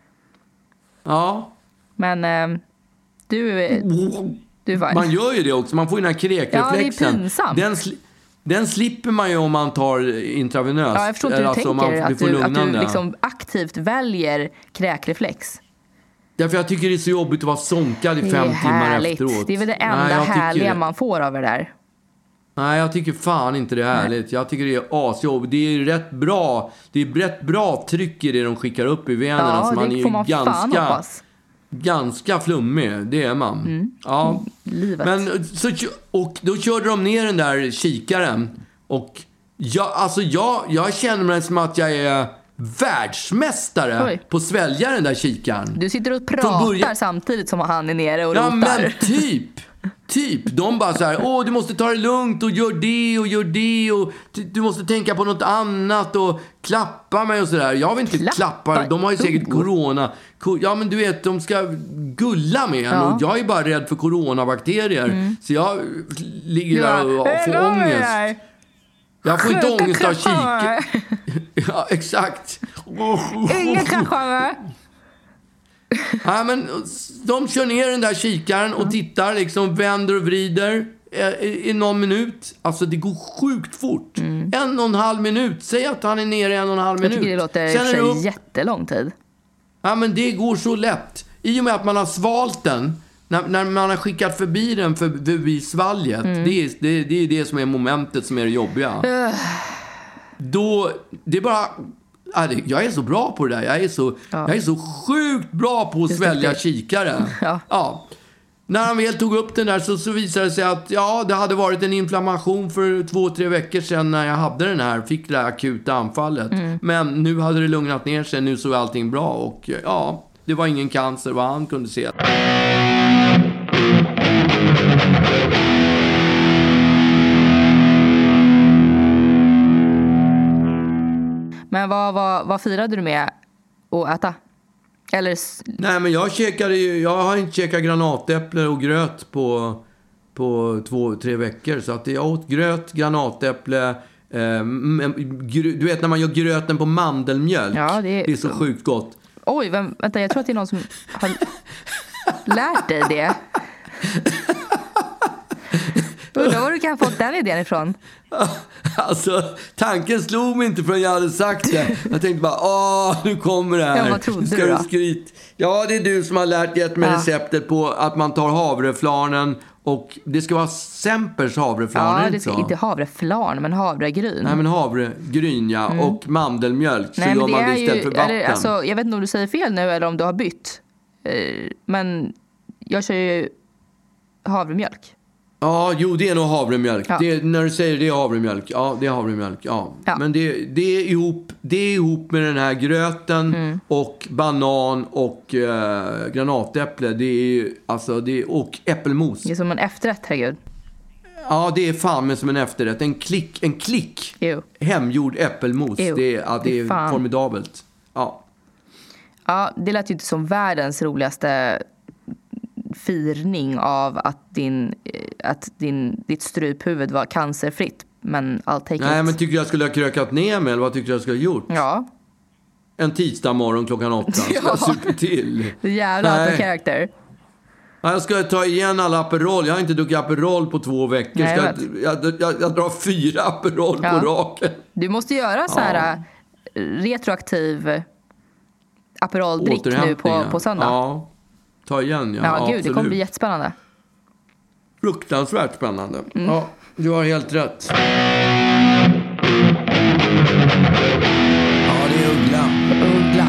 Ja. Men eh, du, du var... Man gör ju det också. Man får ju den här krekreflexen. Ja, det är pinsamt. Den, sli- den slipper man ju om man tar intravenöst. Ja, jag förstår inte hur du alltså, tänker. Man, att, du, att du liksom aktivt väljer kräkreflex. Därför jag tycker det är så jobbigt att vara sonkad i fem timmar efteråt. Det är väl det enda Nej, härliga man får av det där. Nej, jag tycker fan inte det är härligt. Jag tycker det är asjobb. Det är rätt bra. Det är rätt bra tryck i det de skickar upp i venerna. Ja, så man det är får man ganska, fan hoppas. Ganska flummig, det är man. Mm. Ja. Livet. Men, så, och då körde de ner den där kikaren. Och jag, alltså jag, jag känner mig som att jag är världsmästare Oj. på att svälja den där kikaren. Du sitter och pratar början... samtidigt som han är nere och ja, rotar. Men typ. Typ, de bara så här, åh du måste ta det lugnt och gör det och gör det och du måste tänka på något annat och klappa mig och sådär. Jag vill inte klappa, klappa. De har ju säkert corona. Ja men du vet, de ska gulla med en ja. och jag är bara rädd för coronabakterier. Mm. Så jag ligger där och, och får ångest. Jag får inte ångest av kika. Ja, exakt. Ingen klappare. Ja, men de kör ner den där kikaren och tittar, liksom vänder och vrider i, i någon minut. Alltså det går sjukt fort. Mm. En och en halv minut. Säg att han är nere i en och en halv minut. Jag tycker det låter Sen för sig jättelång tid. Ja, men det går så lätt. I och med att man har svalt den, när, när man har skickat förbi den för, förbi svalget, mm. det, är, det, det är det som är momentet som är det jobbiga. Uh. Då, det är bara... Jag är så bra på det där. Jag är så, ja. jag är så sjukt bra på att svälja kikare. Ja. Ja. När han väl tog upp den där så, så visade det sig att ja, det hade varit en inflammation för två, tre veckor sedan när jag hade den här, fick det här akuta anfallet. Mm. Men nu hade det lugnat ner sig, nu såg allting bra och ja, det var ingen cancer vad han kunde se. Men vad, vad, vad firade du med att äta? Eller... Nej, men jag käkade ju, jag har inte käkat granatäpple och gröt på, på två, tre veckor. Så att jag åt gröt, granatäpple, eh, du vet när man gör gröten på mandelmjölk. Ja, det, är... det är så sjukt gott. Oj, vem, vänta, jag tror att det är någon som har lärt dig det. Undrar var du kan ha fått den idén ifrån. Alltså, tanken slog mig inte förrän jag hade sagt det. Jag tänkte bara, åh, nu kommer det här. Ja, vad trodde Ska du då? Skryt? Ja, det är du som har lärt gett mig ja. receptet på att man tar havreflarnen och det ska vara Sempers havreflarn. Ja, det ska inte havreflarn, men havregryn. Nej, men havregryn, ja. Mm. Och mandelmjölk. Så Nej, gör man det istället ju, för vatten. Eller, alltså, jag vet inte om du säger fel nu eller om du har bytt. Men jag kör ju havremjölk. Ja, jo, det är nog havremjölk. Ja. Det, när du säger det är havremjölk. Ja, det är havremjölk. Ja. Ja. Men det, det, är ihop, det är ihop med den här gröten mm. och banan och eh, granatäpple. Det är alltså det är, och äppelmos. Det är som en efterrätt, herregud. Ja, det är fan med som en efterrätt. En klick, en klick. Ew. Hemgjord äppelmos. Ew. Det är, ja, det är fan. formidabelt. Ja. Ja, det lät ju inte som världens roligaste firning av att, din, att din, ditt struphuvud var cancerfritt. Men I'll take Nej, it. men tycker jag skulle ha krökat ner mig? Eller vad tycker jag skulle ha gjort? Ja. En tisdag morgon klockan åtta. Ska jag super till? Det är jävla out of character. Jag ska ta igen alla Aperol. Jag har inte druckit Aperol på två veckor. Nej, ska jag, jag, jag, jag drar fyra Aperol ja. på raken. Du måste göra så här ja. retroaktiv Aperol-drick nu på, på söndag. Ja, ta igen. Ja, ja ja gud, absolut. Det kommer bli jättespännande. Fruktansvärt spännande. Mm. Ja, du har helt rätt. Ja, det är Uggla. Uggla.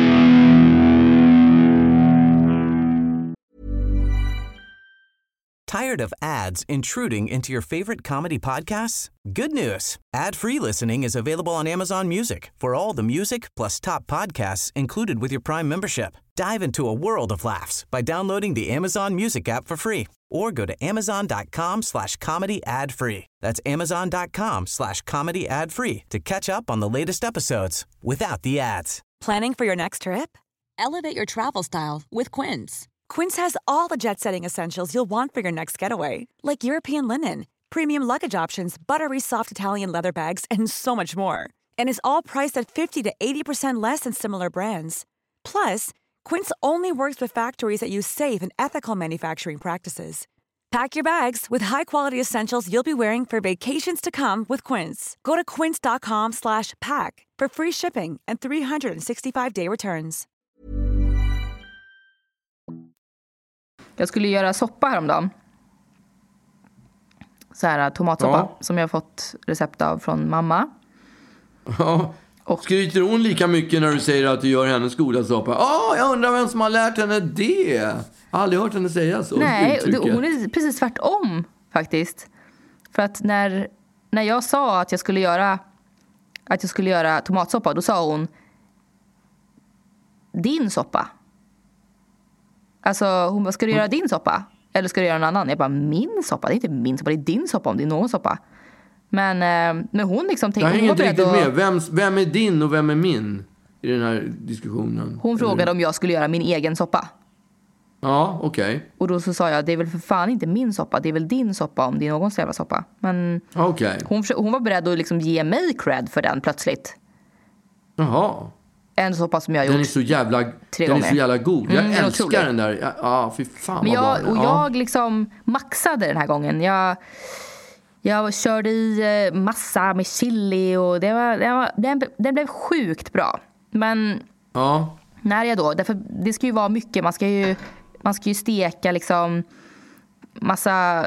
Tired of ads intruding into your favorite comedy podcasts? Good news. Ad-free listening is available on Amazon Music for all the music plus top podcasts included with your Prime membership. Dive into a world of laughs by downloading the Amazon Music app for free or go to amazon.com slash comedy ad free. That's amazon.com slash comedy ad free to catch up on the latest episodes without the ads. Planning for your next trip? Elevate your travel style with Quince. Quince has all the jet-setting essentials you'll want for your next getaway, like European linen, premium luggage options, buttery soft Italian leather bags, and so much more. And is all priced at fifty to eighty percent less than similar brands. Plus, Quince only works with factories that use safe and ethical manufacturing practices. Pack your bags with high-quality essentials you'll be wearing for vacations to come with Quince. Go to quince.com slash pack for free shipping and three sixty-five day returns. Jag skulle göra soppa häromdagen. Så här tomatsoppa ja. som jag har fått recept av från mamma. Ja. Och skryter hon lika mycket när du säger att du gör hennes goda soppa? Ja, oh, jag undrar vem som har lärt henne det. Jag har aldrig hört henne säga så. Nej, det, hon är precis tvärtom faktiskt. För att när, när jag sa att jag skulle göra att jag skulle göra tomatsoppa, då sa hon din soppa. Alltså, hon bara, ska du göra din soppa? Eller ska du göra en annan? Jag bara, min soppa? Det är inte min soppa, det är din soppa om det är någon soppa. Men, eh, men hon liksom tänkte... Jag hänger inte riktigt och, med. Vem, vem är din och vem är min i den här diskussionen? Hon frågade Eller? om jag skulle göra min egen soppa. Ja, okej. Okay. Och då så sa jag, det är väl för fan inte min soppa. Det är väl din soppa om det är någons jävla soppa. Men okay. hon, hon var beredd att liksom ge mig cred för den plötsligt. Jaha. En soppa som jag har gjort den är så jävla, tre den gånger. är så jävla god. Jag mm, älskar otroligt. Den där. Ja, ah, fy fan Men jag, vad och ja. jag liksom maxade den här gången. Jag, jag körde i massa med chili och det var, det var, den, den blev sjukt bra. Men ja. när jag då, därför det ska ju vara mycket. Man ska ju, man ska ju steka liksom massa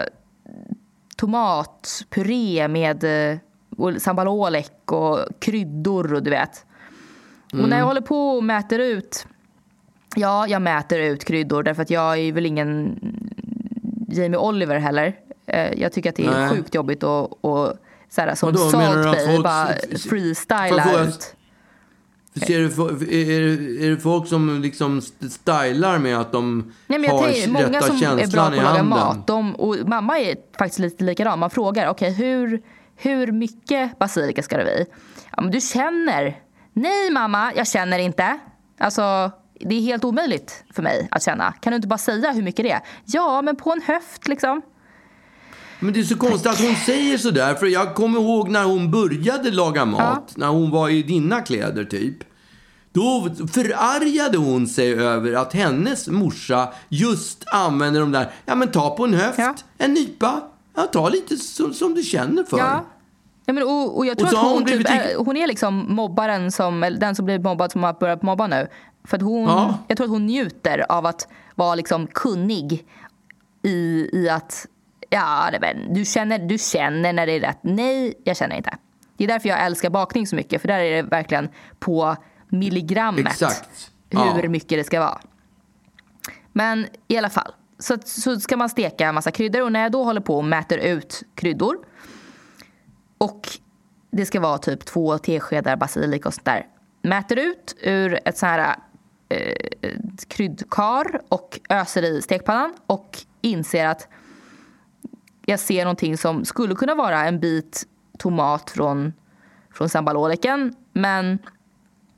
tomatpuré med och sambal olek och kryddor och du vet. Mm. Och när jag håller på och mäter ut, ja, jag mäter ut kryddor därför att jag är väl ingen Jamie Oliver heller. Jag tycker att det är Nej. sjukt jobbigt och, och så här, som Salt Bay bara freestyla ut. Ser du, är, är det folk som liksom stylar med att de Nej, men jag har tänker, många rätta som känslan är bra på att laga handen? mat. De, och mamma är faktiskt lite likadan. Man frågar, okej, okay, hur, hur mycket basilika ska det bli? Ja, men du känner... Nej mamma, jag känner inte. Alltså, det är helt omöjligt för mig att känna. Kan du inte bara säga hur mycket det är? Ja, men på en höft liksom. Men det är så konstigt att hon säger sådär. För jag kommer ihåg när hon började laga mat. Ja. När hon var i dina kläder typ. Då förargade hon sig över att hennes morsa just använder de där. Ja men ta på en höft, ja. en nypa. Ja, ta lite som, som du känner för. Ja. Ja, men, och, och jag tror och att hon, hon, typ är, hon är liksom mobbaren som, eller den som blir mobbad som har börjat mobba nu. För att hon, ja. jag tror att hon njuter av att vara liksom kunnig i, i att ja, det är, du, känner, du känner när det är rätt. Nej, jag känner inte. Det är därför jag älskar bakning så mycket. För där är det verkligen på milligrammet. Exakt. Hur ja. mycket det ska vara. Men i alla fall. Så, så ska man steka en massa kryddor. Och när jag då håller på och mäter ut kryddor. Och det ska vara typ två teskedar basilika och sånt där. Mäter ut ur ett sån här eh, kryddkar och öser i stekpannan. Och inser att jag ser någonting som skulle kunna vara en bit tomat från, från sambaloleken. Men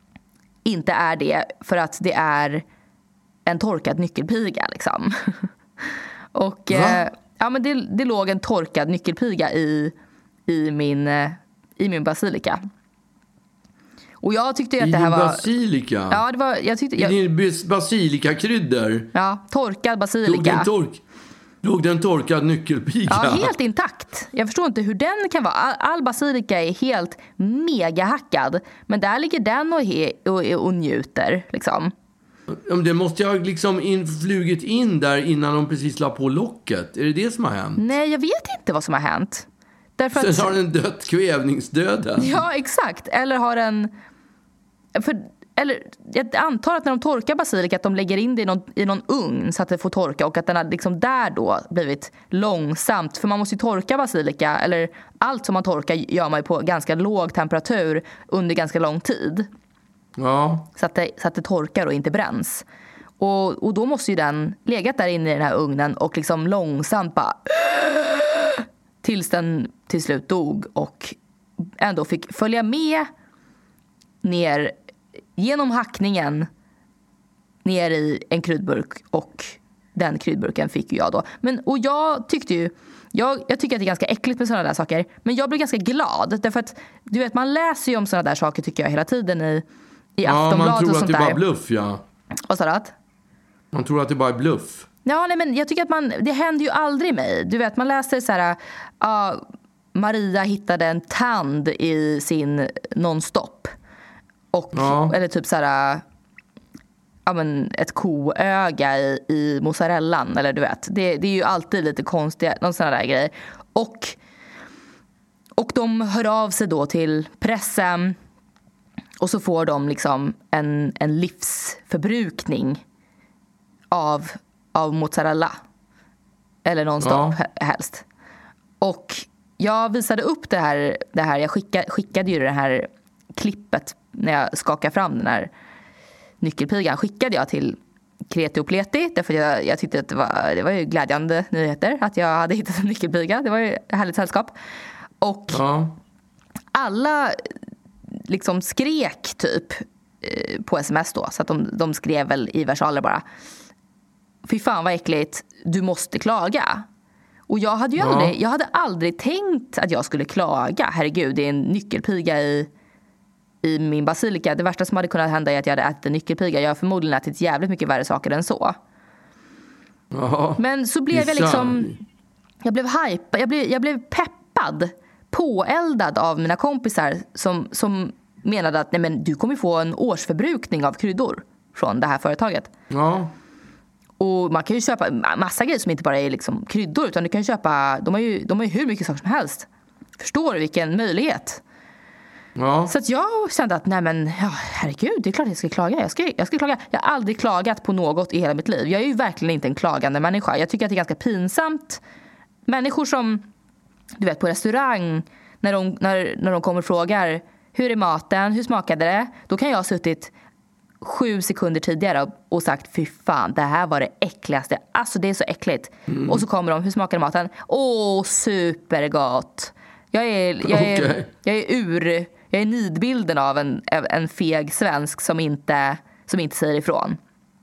inte är det för att det är en torkad nyckelpiga liksom. Och eh, ja, men det, det låg en torkad nyckelpiga i, i, min, eh, i min basilika. Och jag tyckte att I det här din var... basilika? Ja, det var... Jag tyckte, jag, I din basilikakryddor? Ja, torkad basilika. Låg den, tork, låg den torkad nyckelpiga? Ja, helt intakt. Jag förstår inte hur den kan vara. All, all basilika är helt mega hackad. Men där ligger den och, he, och, och njuter, liksom. Det måste jag ha liksom in, flugit in där innan de precis la på locket. Är det det som har hänt? Nej, jag vet inte vad som har hänt. Därför Sen att, har den dött kvävningsdöden. ja, exakt. Eller har den... För, eller, jag antar att när de torkar basilika att de lägger in det i någon, i någon ugn så att det får torka. Och att den har liksom där då blivit långsamt. För man måste ju torka basilika. Eller allt som man torkar gör man ju på ganska låg temperatur under ganska lång tid. Ja. Så att det, så att det torkar och inte bränns. Och, och då måste ju den legat där inne i den här ugnen och liksom långsamt bara... Tills den till slut dog och ändå fick följa med ner genom hackningen ner i en kryddburk, och den kryddburken fick ju jag då. Men, och jag tyckte ju jag, jag tycker att det är ganska äckligt med sådana där saker, men jag blev ganska glad därför att du vet, man läser ju om sådana där saker tycker jag hela tiden i, i Aftonbladet och sånt där. Ja, man tror att det är bara bluff, ja. Vad sa du att? Man tror att det bara är bluff. Ja, nej, men jag tycker att man, det händer ju aldrig mig. Du vet, man läser så här, uh, Maria hittade en tand i sin nonstop. Och, ja. Eller typ så här, ja, men ett koöga i, i mozzarellan. Eller du vet, det, det är ju alltid lite konstiga, någon sån där grej. Och, och de hör av sig då till pressen. Och så får de liksom en, en livsförbrukning av, av mozzarella. Eller nonstop ja. helst. Och jag visade upp det här, det här jag skickade, skickade ju det här klippet när jag skakade fram den här nyckelpigan. Skickade jag till Kreti och Pleti. Därför jag, jag tyckte att det var, det var ju glädjande nyheter att jag hade hittat en nyckelpiga. Det var ju ett härligt sällskap. Och ja. alla liksom skrek typ på sms då. Så att de, de skrev väl i versaler bara: fy fan vad äckligt, du måste klaga. Och jag hade ju ja. aldrig, jag hade aldrig tänkt att jag skulle klaga. Herregud, det är en nyckelpiga i, i min basilika. Det värsta som hade kunnat hända är att jag hade ätit en nyckelpiga. Jag har förmodligen ätit jävligt mycket värre saker än så. Ja. Men så blev jag liksom... Jag blev hype, jag blev, jag blev peppad, påeldad av mina kompisar som, som menade att nej, men du kommer få en årsförbrukning av kryddor från det här företaget. Ja. Och man kan ju köpa massa grejer som inte bara är liksom kryddor, utan du kan köpa, de har ju, de har ju hur mycket saker som helst. Förstår du vilken möjlighet? Ja. Så att jag kände att nej men ja, herregud, det är klart jag ska klaga. Jag ska, jag ska klaga. Jag har aldrig klagat på något i hela mitt liv. Jag är ju verkligen inte en klagande människa. Jag tycker att det är ganska pinsamt. Människor som, du vet, på restaurang, när de, när, när de kommer och frågar hur är maten, hur smakade det? Då kan jag ha suttit sju sekunder tidigare och sagt fy fan, det här var det äckligaste. Alltså det är så äckligt. Mm. Och så kommer de, hur smakar maten? Åh, supergott. Jag är, jag är, okay. jag är ur, jag är nidbilden av en, en feg svensk som inte, som inte säger ifrån.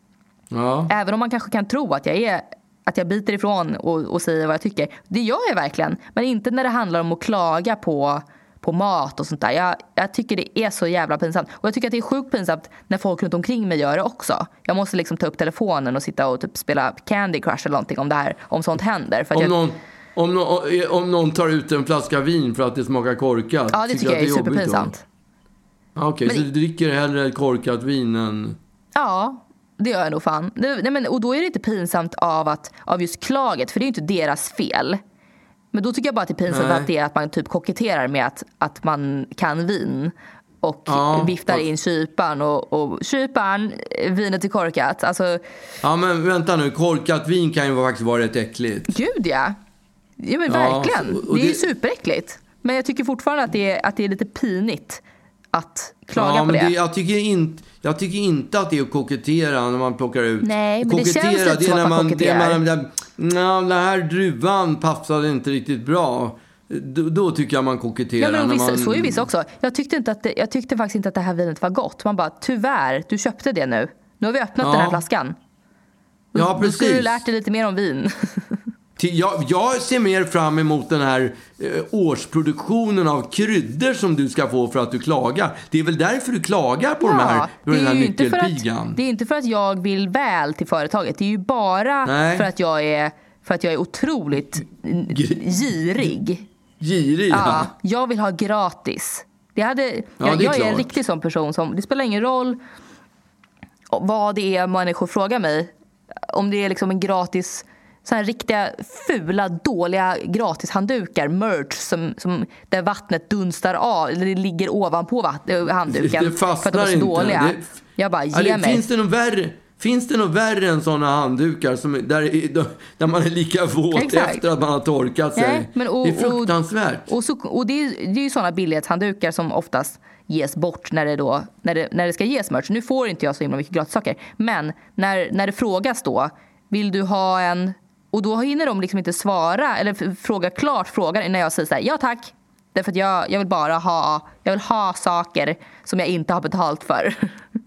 Ja. Även om man kanske kan tro att jag är, att jag biter ifrån och, och säger vad jag tycker. Det gör jag verkligen. Men inte när det handlar om att klaga på på mat och sånt där. Jag, jag tycker det är så jävla pinsamt. Och jag tycker att det är sjukt pinsamt när folk runt omkring mig gör det också. Jag måste liksom ta upp telefonen och sitta och typ spela Candy Crush eller någonting om det här, om sånt händer. För att om, jag... någon, om, någon, om någon tar ut en flaska vin för att det smakar korkat. Ja, det tycker jag, jag är, är superpinsamt. Okej, okay, Men... så du dricker hellre korkat vin än... Ja, det gör jag nog fan. Det, nej, men, och då är det inte pinsamt av, att, av just klaget, för det är inte deras fel. Men då tycker jag bara att det är pinsamt att det är att man typ koketterar med att, att man kan vin och ja, viftar in kypan och, och kypan, vinet är korkat. Alltså, ja, men vänta nu, korkat vin kan ju faktiskt vara rätt äckligt. Gud, ja. Ja, men ja, verkligen. Så, det är det... ju superäckligt. Men jag tycker fortfarande att det är, att det är lite pinigt att klaga ja, på men det. det jag, tycker inte, jag tycker inte att det är att kokettera när man plockar ut. Nej, men det känns lite det är så när att man man koketerar. Det Ja, den här druvan passade inte riktigt bra. Då, då tycker jag man koketterar. Ja, men vissa, man... Så är vissa också. Jag tyckte, inte att det, jag tyckte faktiskt inte att det här vinet var gott. Man bara, tyvärr, du köpte det nu. Nu har vi öppnat ja. den här flaskan. Ja, Då skulle du precis. lärt dig lite mer om vin. Till- Jag, jag ser mer fram emot den här eh, årsproduktionen av kryddor som du ska få för att du klagar. Det är väl därför du klagar på, de här, på det den är här ju inte för nyckelpigan. att, det är inte för att jag vill väl till företaget. Det är ju bara Nej. för att jag är, för att jag är otroligt girig. Girig, ja. Ja, jag vill ha gratis. Det hade, Ja, jag, det är jag är en klart. riktig sån person som, det spelar ingen roll vad det är människor frågar mig. Om det är liksom en gratis, så här riktiga fula, dåliga gratishanddukar, merch som, som där vattnet dunstar av eller det ligger ovanpå vatt, handduken Det fastnar för att de är så inte. dåliga. Det- jag bara, Ja, ge det, mig. finns det något värre? Finns det något värre än sådana handdukar som, där, där man är lika våt Exakt. efter att man har torkat sig? Nej, men och, det är fruktansvärt. Och, och, så, och det, är, det är ju sådana billighetshanddukar som oftast ges bort när det, då, när det, när det ska ges merch. Nu får inte jag så himla mycket gratissaker. Men när, när det frågas då, vill du ha en... Och då hinner de liksom inte svara eller f- fråga klart frågan när jag säger så här, ja tack. Därför att jag, jag vill bara ha, jag vill ha saker som jag inte har betalt för.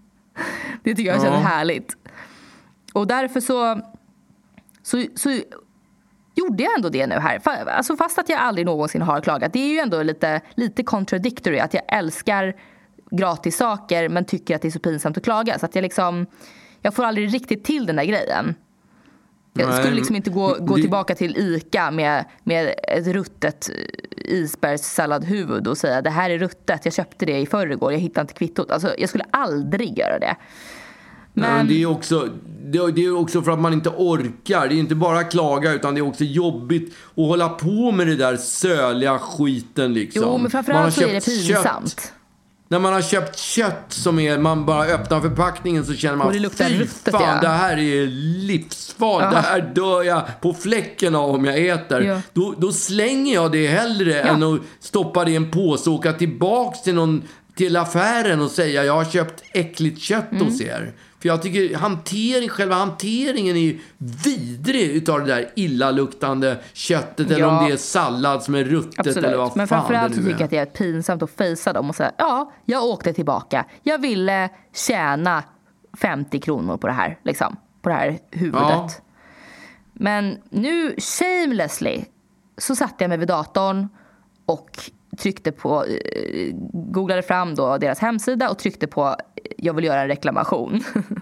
Det tycker jag känns Ja. härligt. Och därför så, så, så gjorde jag ändå det nu här. Fa- Alltså fast att jag aldrig någonsin har klagat. Det är ju ändå lite, lite contradictory att jag älskar gratis saker men tycker att det är så pinsamt att klaga. Så att jag liksom, jag får aldrig riktigt till den där grejen. Jag Nej, skulle liksom inte gå, gå det- tillbaka till Ica med, med ett ruttet isbergssalladhuvud och säga det här är ruttet, jag köpte det i förrgår, jag hittade inte kvittot. Alltså, jag skulle aldrig göra det. Men Men det är också det är det är också för att man inte orkar. Det är inte bara klaga utan det är också jobbigt att hålla på med det där söliga skiten liksom. jo, men Man har framförallt så är det köpt pinsamt. Kött. När man har köpt kött som är, man bara öppnar förpackningen så känner man Och det luktar fy ruttet, fan, ja. det här är livsfarligt. Ja. Det här dör jag på fläcken av om jag äter. Ja. Då, då slänger jag det hellre än att stoppa det i en påse och åka tillbaks till någon till affären och säga jag har köpt äckligt kött Mm. hos er. För jag tycker hantering, själva hanteringen är ju vidrig utav det där illaluktande köttet eller Ja. om det är sallad som är ruttet eller vad Absolut, men fan framförallt det så nu tycker jag är. att det är pinsamt att fejsa dem och säga ja, jag åkte tillbaka. Jag ville tjäna femtio kronor på det här, liksom, på det här huvudet. Ja. Men nu, shamelessly, så satte jag mig vid datorn och tryckte på, eh, googlade fram då deras hemsida och tryckte på jag vill göra en reklamation.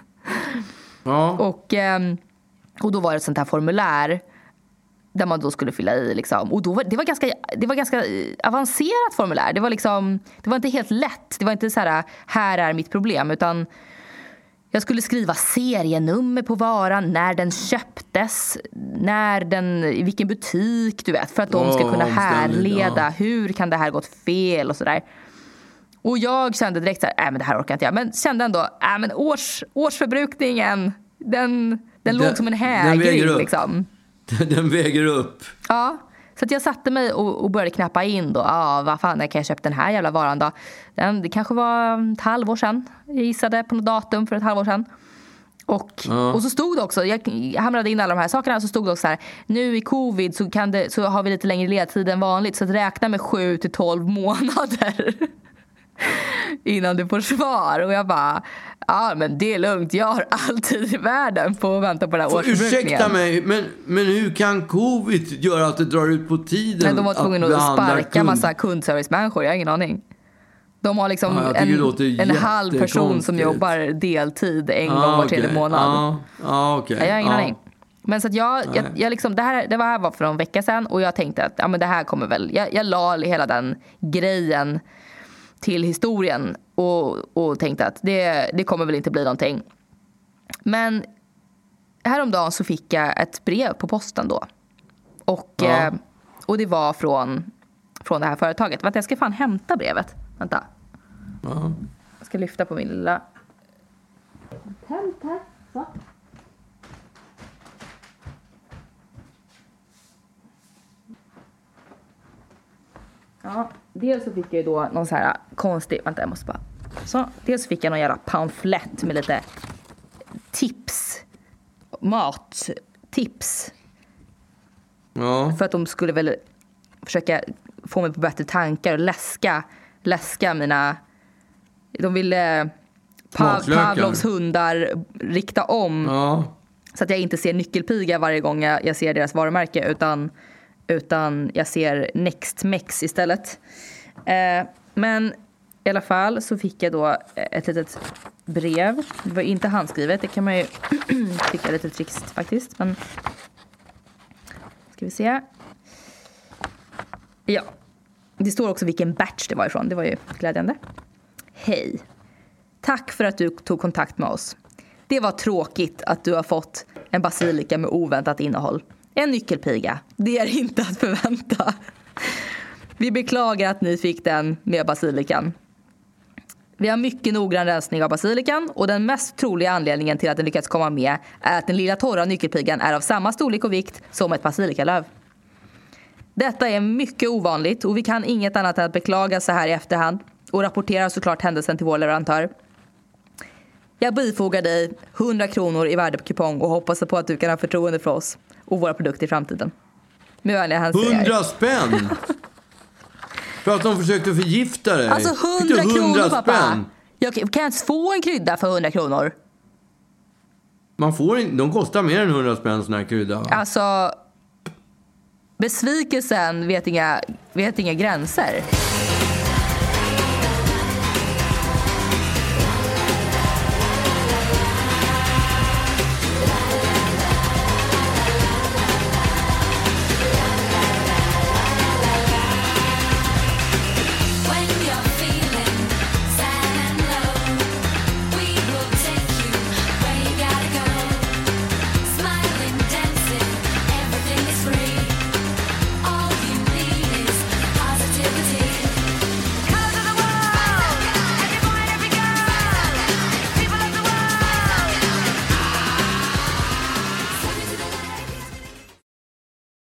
Ja. Och, ehm, och då var det ett sånt här formulär där man då skulle fylla i liksom. Och då var, det var ganska det var ganska eh, avancerat formulär. Det var liksom det var inte helt lätt. Det var inte så här här är mitt problem utan jag skulle skriva serienummer på varan, när den köptes, när den, i vilken butik, du vet, för att de ska Åh, kunna omständigt, härleda ja. hur kan det här gått fel och sådär. Och jag kände direkt så här, nej men det här orkar inte jag. Men kände ändå, nej men års, årsförbrukningen, den, den Den- låg som en den väger hägring upp. liksom. Den väger upp. Ja, så att jag satte mig och, och började knappa in då. Ja, vad fan, när kan jag köpa den här jävla varan då? Den, det kanske var ett halvår sedan. Jag gissade på något datum för ett halvår sedan. Och, Ja. och så stod det också, jag hamrade in alla de här sakerna, så stod det också så här, nu i covid så, kan det, så har vi lite längre ledtid än vanligt, så att räkna med sju till tolv månader innan du får svar. Och jag bara, ja men det är lugnt, jag har alltid i världen på att vänta på den här För, årsförbrukningen. ursäkta mig, men, men hur kan covid göra att det drar ut på tiden? Nej, de var tvungna att, behandla sparka kund? massa kundservice-människor, jag har ingen aning. De har liksom Ja, jag tycker det låter en, en halv person jättekonstigt. som jobbar deltid en Ah, gång var tredje okej. månad. Ja, ah, okej. Ja, jag har ingen Ah. aning. Men så att jag, jag, jag liksom, det här det var här var för en vecka sedan och jag tänkte att ja, men det här kommer väl, jag, jag la hela den grejen till historien och, och tänkte att det, det kommer väl inte bli någonting. Men häromdagen så fick jag ett brev på posten då. Och, Ja. eh, och det var från, från det här företaget. Vänta, jag ska fan hämta brevet. Vänta. Ja. Jag ska lyfta på min lilla tält här. Så. Ja, dels så fick jag ju då någon så här konstig, vänta jag måste bara. Så, dels så fick jag någon jävla pamflett med lite tips, mattips. Ja. För att de skulle väl försöka få mig på bättre tankar och läska, läska mina... De ville pa, Smaklökar. Pavlovs hundar rikta om Ja. Så att jag inte ser nyckelpiga varje gång jag, jag ser deras varumärke, utan, utan jag ser Nextmex istället. Eh, men i alla fall så fick jag då ett litet brev. Det var inte handskrivet, det kan man ju tycka lite trist faktiskt. Men ska vi se. Ja, det står också vilken batch det var ifrån. Det var ju glädjande. Hej. Tack för att du tog kontakt med oss. Det var tråkigt att du har fått en basilika med oväntat innehåll. En nyckelpiga. Det är inte att förvänta. Vi beklagar att ni fick den med basilikan. Vi har mycket noggrann rensning av basilikan, och den mest troliga anledningen till att den lyckats komma med är att den lilla torra nyckelpigan är av samma storlek och vikt som ett basilikalöv. Detta är mycket ovanligt, och vi kan inget annat än att beklaga så här i efterhand och rapportera såklart händelsen till vår leverantör. Jag bifogar dig hundra kronor i värdekupong och hoppas på att du kan ha förtroende för oss och våra produkter i framtiden. Med vänliga hälsningar. hundra spänn? För att de försökte förgifta dig. Alltså hundra kronor, pappa. Jag kan jag inte få en krydda för hundra kronor? Man får inte, de kostar mer än hundra spänn sån här krydda. Va? Alltså, besvikelsen vet inga, vet inga gränser.